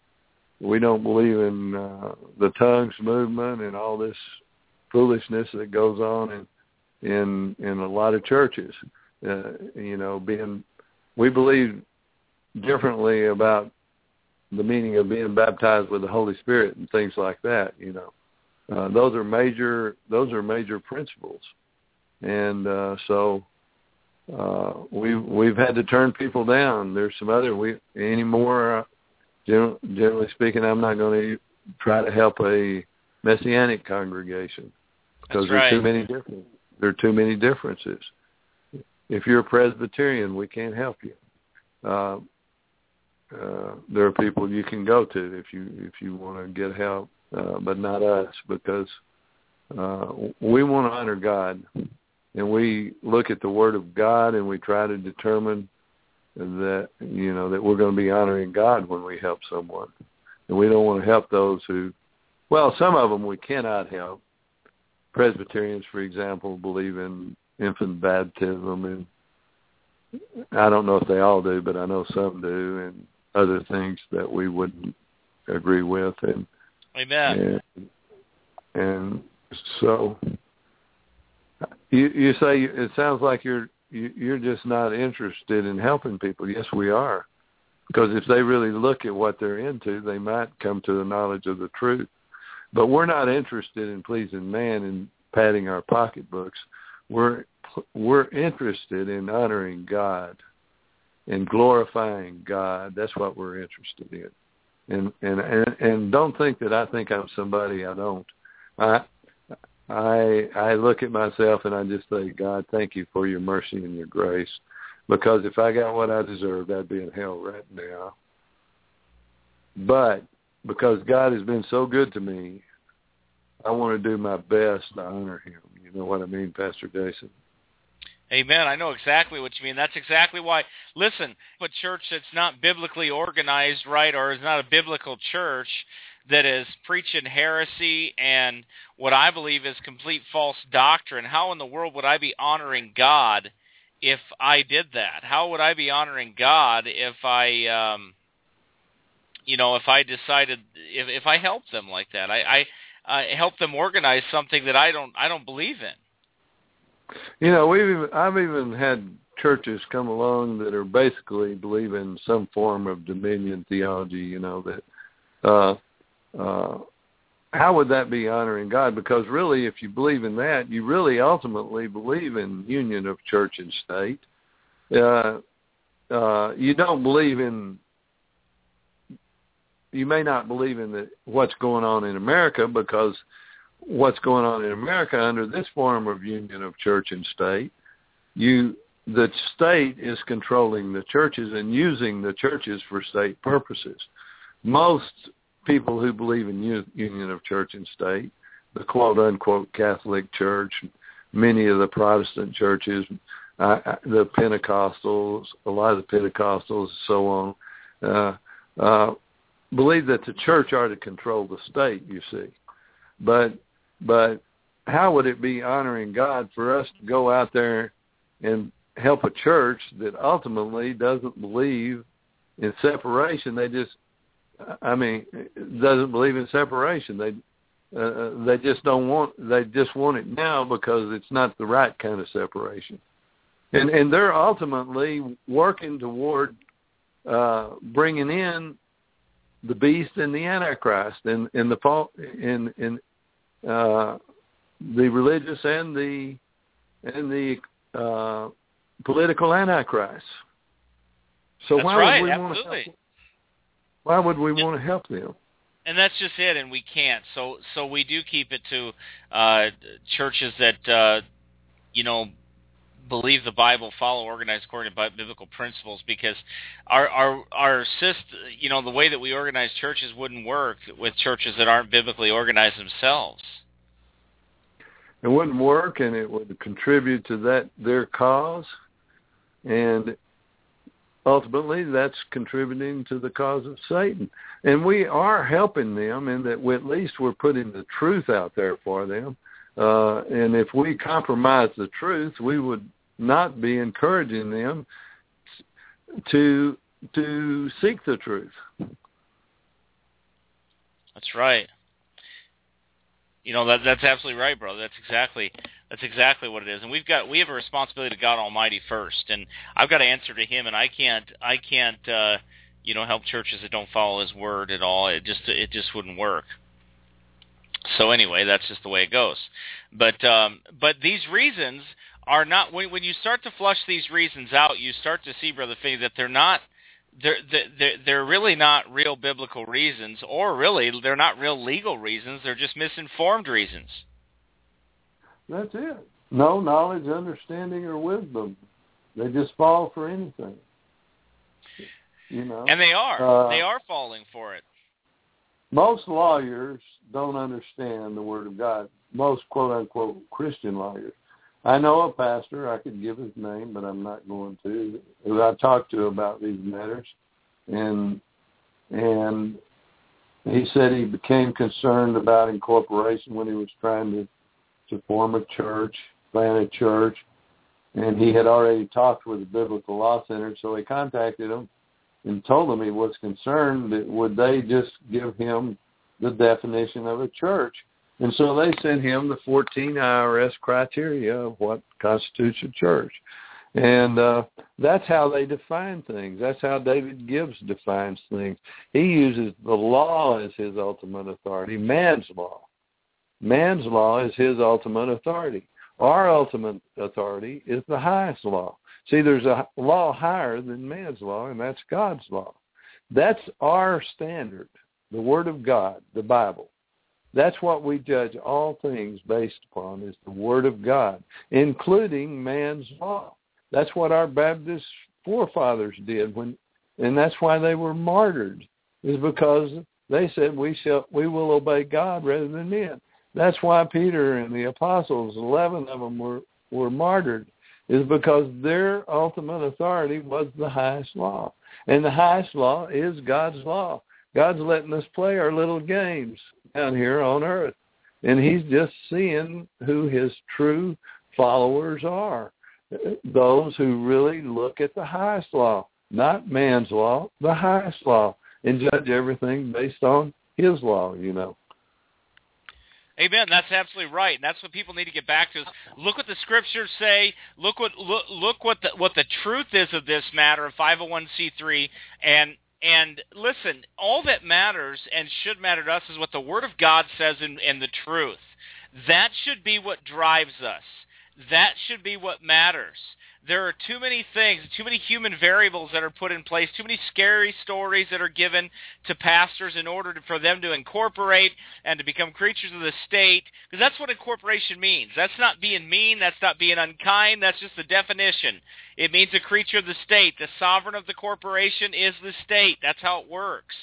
E: the tongues movement and all this foolishness that goes on in a lot of churches. We believe differently about the meaning of being baptized with the Holy Spirit and things like that. Those are major principles, and so we've had to turn people down. There's some other anymore. Generally speaking, I'm not going to try to help a Messianic congregation because there are too many differences. If you're a Presbyterian, we can't help you. There are people you can go to if you want to get help, but not us, because we want to honor God, and we look at the Word of God and we try to determine that that we're going to be honoring God when we help someone, and we don't want to help those who, some of them we cannot help. Presbyterians, for example, believe in infant baptism, and I don't know if they all do, but I know some do, and other things that we wouldn't agree with. And
C: Amen.
E: And so you say it sounds like you're just not interested in helping people. Yes, we are, because if they really look at what they're into, they might come to the knowledge of the truth. But we're not interested in pleasing man and padding our pocketbooks. We're interested in honoring God and glorifying God. That's what we're interested in. And don't think that I think I'm somebody I don't. I look at myself and I just say, God, thank you for your mercy and your grace, because if I got what I deserved, I'd be in hell right now. But because God has been so good to me, I want to do my best to honor him. You know what I mean, Pastor Jason?
C: Amen. I know exactly what you mean. That's exactly why. Listen, a church that's not biblically organized, right, or is not a biblical church that is preaching heresy and what I believe is complete false doctrine, how in the world would I be honoring God if I did that? How would I be honoring God if I, if I decided, if I helped them like that? I help them organize something that I don't believe in.
E: I've even had churches come along that are basically believe in some form of dominion theology. How would that be honoring God? Because really, if you believe in that, you really ultimately believe in union of church and state. You don't believe in. You may not believe in what's going on in America, because what's going on in America under this form of union of church and state, the state is controlling the churches and using the churches for state purposes. Most people who believe in union of church and state, the quote-unquote Catholic Church, many of the Protestant churches, the Pentecostals, a lot of the Pentecostals, so on, believe that the church are to control the state, you see. But how would it be honoring God for us to go out there and help a church that ultimately doesn't believe in separation? Doesn't believe in separation. They just want it now because it's not the right kind of separation. And they're ultimately working toward bringing in the beast and the Antichrist, and the religious and the political Antichrist. So
C: that's
E: why
C: right,
E: would we
C: absolutely.
E: want to help? Why would we want to help them?
C: And that's just it, and we can't. So we do keep it to churches that believe the Bible, follow organized according to biblical principles, because our system, the way that we organize churches wouldn't work with churches that aren't biblically organized themselves.
E: It wouldn't work, and it would contribute to their cause, and ultimately that's contributing to the cause of Satan. And we are helping them in that at least we're putting the truth out there for them. And if we compromise the truth, we would not be encouraging them to seek the truth.
C: That's right. That's absolutely right, brother. That's exactly what it is. And we have a responsibility to God Almighty first, and I've got to answer to Him. And I can't help churches that don't follow His word at all. It just wouldn't work. So anyway, that's just the way it goes. But these reasons are not. When you start to flush these reasons out, you start to see, Brother Finney, that they're not. They're really not real biblical reasons, or really they're not real legal reasons. They're just misinformed reasons.
E: That's it. No knowledge, understanding, or wisdom. They just fall for anything.
C: And they are falling for it.
E: Most lawyers don't understand the Word of God. Most quote-unquote Christian lawyers. I know a pastor, I could give his name, but I'm not going to, who I talked to about these matters, and he said he became concerned about incorporation when he was trying to form a church, plant a church, and he had already talked with the Biblical Law Center, so he contacted him and told him he was concerned that would they just give him the definition of a church. And so they sent him the 14 IRS criteria of what constitutes a church. And that's how they define things. That's how David Gibbs defines things. He uses the law as his ultimate authority, man's law. Man's law is his ultimate authority. Our ultimate authority is the highest law. See, there's a law higher than man's law, and that's God's law. That's our standard, the Word of God, the Bible. That's what we judge all things based upon, is the Word of God, including man's law. That's what our Baptist forefathers did, and that's why they were martyred, is because they said we will obey God rather than men. That's why Peter and the apostles, 11 of them were martyred, is because their ultimate authority was the highest law. And the highest law is God's law. God's letting us play our little games down here on earth. And He's just seeing who His true followers are, those who really look at the highest law, not man's law, the highest law, and judge everything based on His law,
C: Amen. That's absolutely right, and that's what people need to get back to. Is look what the Scriptures say. Look what the truth is of this matter of 501c3, and listen. All that matters and should matter to us is what the Word of God says in the truth. That should be what drives us. That should be what matters. There are too many things, too many human variables that are put in place, too many scary stories that are given to pastors in order for them to incorporate and to become creatures of the state, because that's what incorporation means. That's not being mean. That's not being unkind. That's just the definition. It means a creature of the state. The sovereign of the corporation is the state. That's how it works.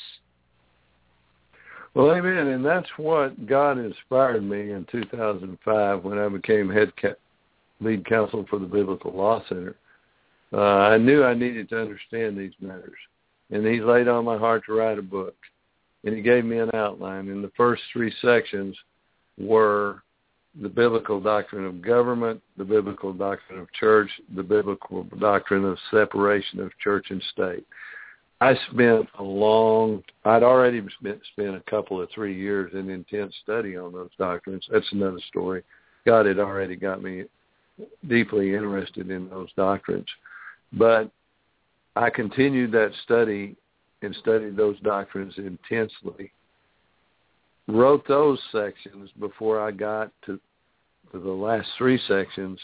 E: Well, amen, and that's what God inspired me in 2005 when I became lead counsel for the Biblical Law Center. I knew I needed to understand these matters, and He laid on my heart to write a book, and He gave me an outline, and the first 3 sections were the biblical doctrine of government, the biblical doctrine of church, the biblical doctrine of separation of church and state. I'd already spent a couple of 3 years in intense study on those doctrines. That's another story. God had already got me deeply interested in those doctrines. But I continued that study and studied those doctrines intensely, wrote those sections before I got to the last 3 sections.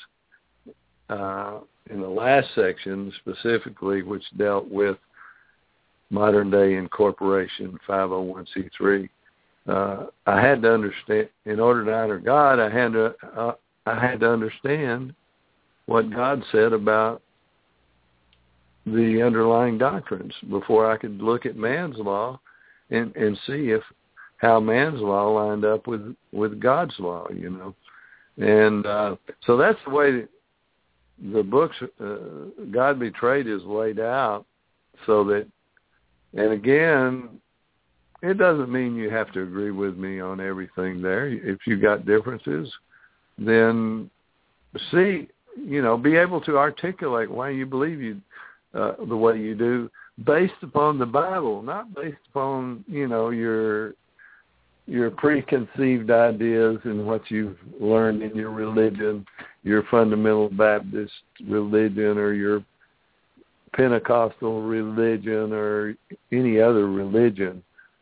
E: In the last section specifically, which dealt with modern-day incorporation, 501c3, I had to understand, in order to honor God, I had to understand what God said about the underlying doctrines before I could look at man's law and see how man's law lined up with God's law, And so that's the way that the books, God Betrayed, is laid out, so that, and again, it doesn't mean you have to agree with me on everything there. If you got differences, then be able to articulate why you believe the way you do, based upon the Bible, not based upon your your preconceived ideas and what you've learned in your religion, your fundamental Baptist religion or your Pentecostal religion or any other religion,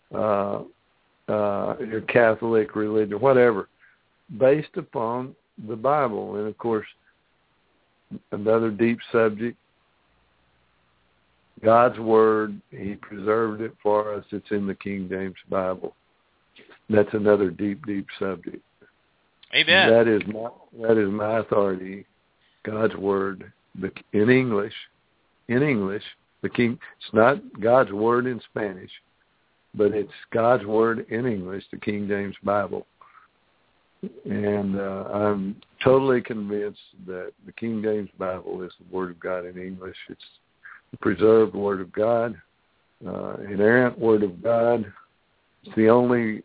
E: your Catholic religion, whatever, based upon the Bible. And, of course, another deep subject, God's Word, He preserved it for us. It's in the King James Bible. That's another deep, deep subject.
C: Amen.
E: That is my authority, God's Word, in English. In English, it's not God's Word in Spanish, but it's God's Word in English, the King James Bible. And I'm totally convinced that the King James Bible is the Word of God in English. It's the preserved Word of God, inerrant Word of God. It's the only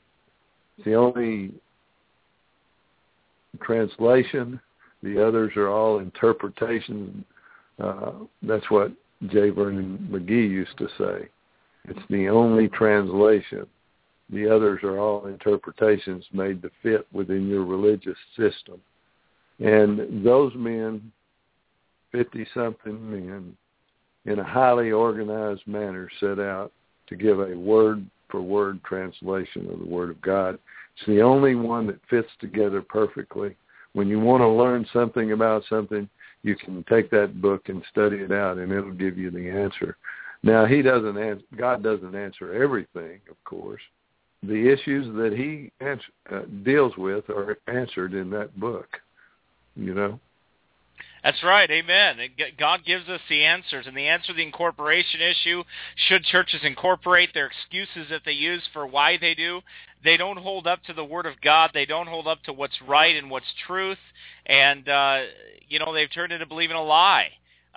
E: translation. The others are all interpretations. That's what J. Vernon McGee used to say. It's the only translation. The others are all interpretations made to fit within your religious system. And those men, 50-something men, in a highly organized manner, set out to give a word-for-word translation of the Word of God. It's the only one that fits together perfectly. When you want to learn something about something, you can take that book and study it out, and it'll give you the answer. Now, God doesn't answer everything, of course. The issues that He deals with are answered in that book, you know.
C: That's right, amen. God gives us the answers, and the answer to the incorporation issue, should churches incorporate, their excuses that they use for why they do, they don't hold up to the Word of God. They don't hold up to what's right and what's truth, and, they've turned into believing a lie.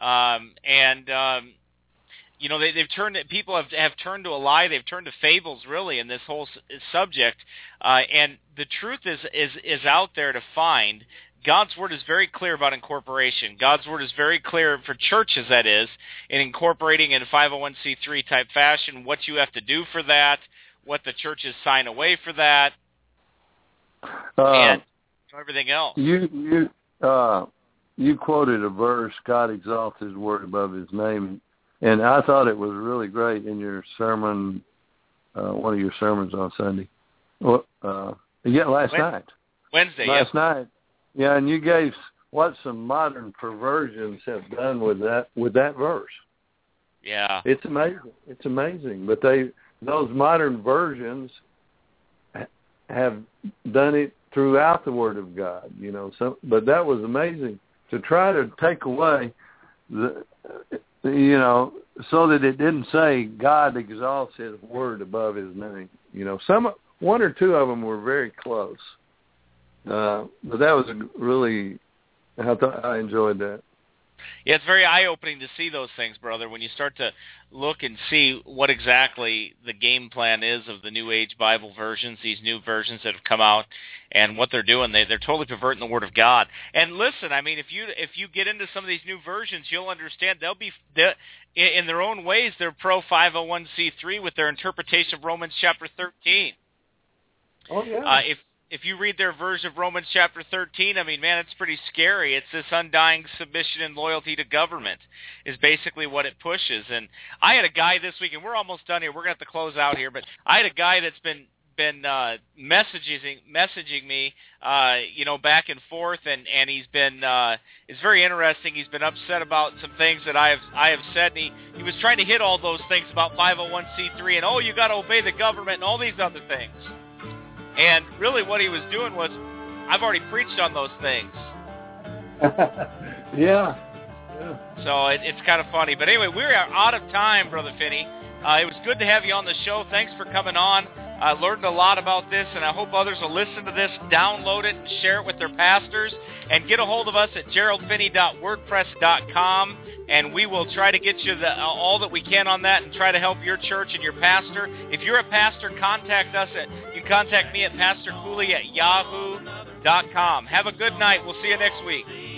C: People have turned to a lie. They've turned to fables, really, in this whole subject, and the truth is out there to find. God's Word is very clear about incorporation. God's Word is very clear for churches, that is, in incorporating in a 501c3 type fashion, what you have to do for that, what the churches sign away for that, and everything else.
E: You quoted a verse, God exalts His Word above His name, and I thought it was really great in your sermon, one of your sermons on Sunday. Last night.
C: Wednesday,
E: Last night. Yeah, and you gave what some modern perversions have done with that verse.
C: Yeah.
E: It's amazing. It's amazing. But those modern versions have done it throughout the Word of God, you know. But that was amazing to try to take away so that it didn't say God exalts His Word above His name. You know, one or two of them were very close. But that was I enjoyed that.
C: Yeah, it's very eye-opening to see those things, brother, when you start to look and see what exactly the game plan is of the New Age Bible versions, these new versions that have come out, and what they're doing. They're totally perverting the Word of God. And listen, I mean, if you get into some of these new versions, you'll understand in their own ways, they're pro-501c3 with their interpretation of Romans chapter 13.
E: Oh, yeah.
C: If you read their version of Romans chapter 13, I mean, man, it's pretty scary. It's this undying submission and loyalty to government is basically what it pushes. And I had a guy this week, and we're almost done here. We're going to have to close out here. But I had a guy that's been messaging me, back and forth, and he's been it's very interesting. He's been upset about some things that I have said, and he was trying to hit all those things about 501c3 and you got to obey the government and all these other things. And really what he was doing was, I've already preached on those things.
E: Yeah.
C: So it's kind of funny. But anyway, we're out of time, Brother Finney. It was good to have you on the show. Thanks for coming on. I learned a lot about this, and I hope others will listen to this, download it, and share it with their pastors. And get a hold of us at geraldfinney.wordpress.com, and we will try to get you all that we can on that and try to help your church and your pastor. If you're a pastor, contact us. You can contact me at pastorcooley@yahoo.com. Have a good night. We'll see you next week.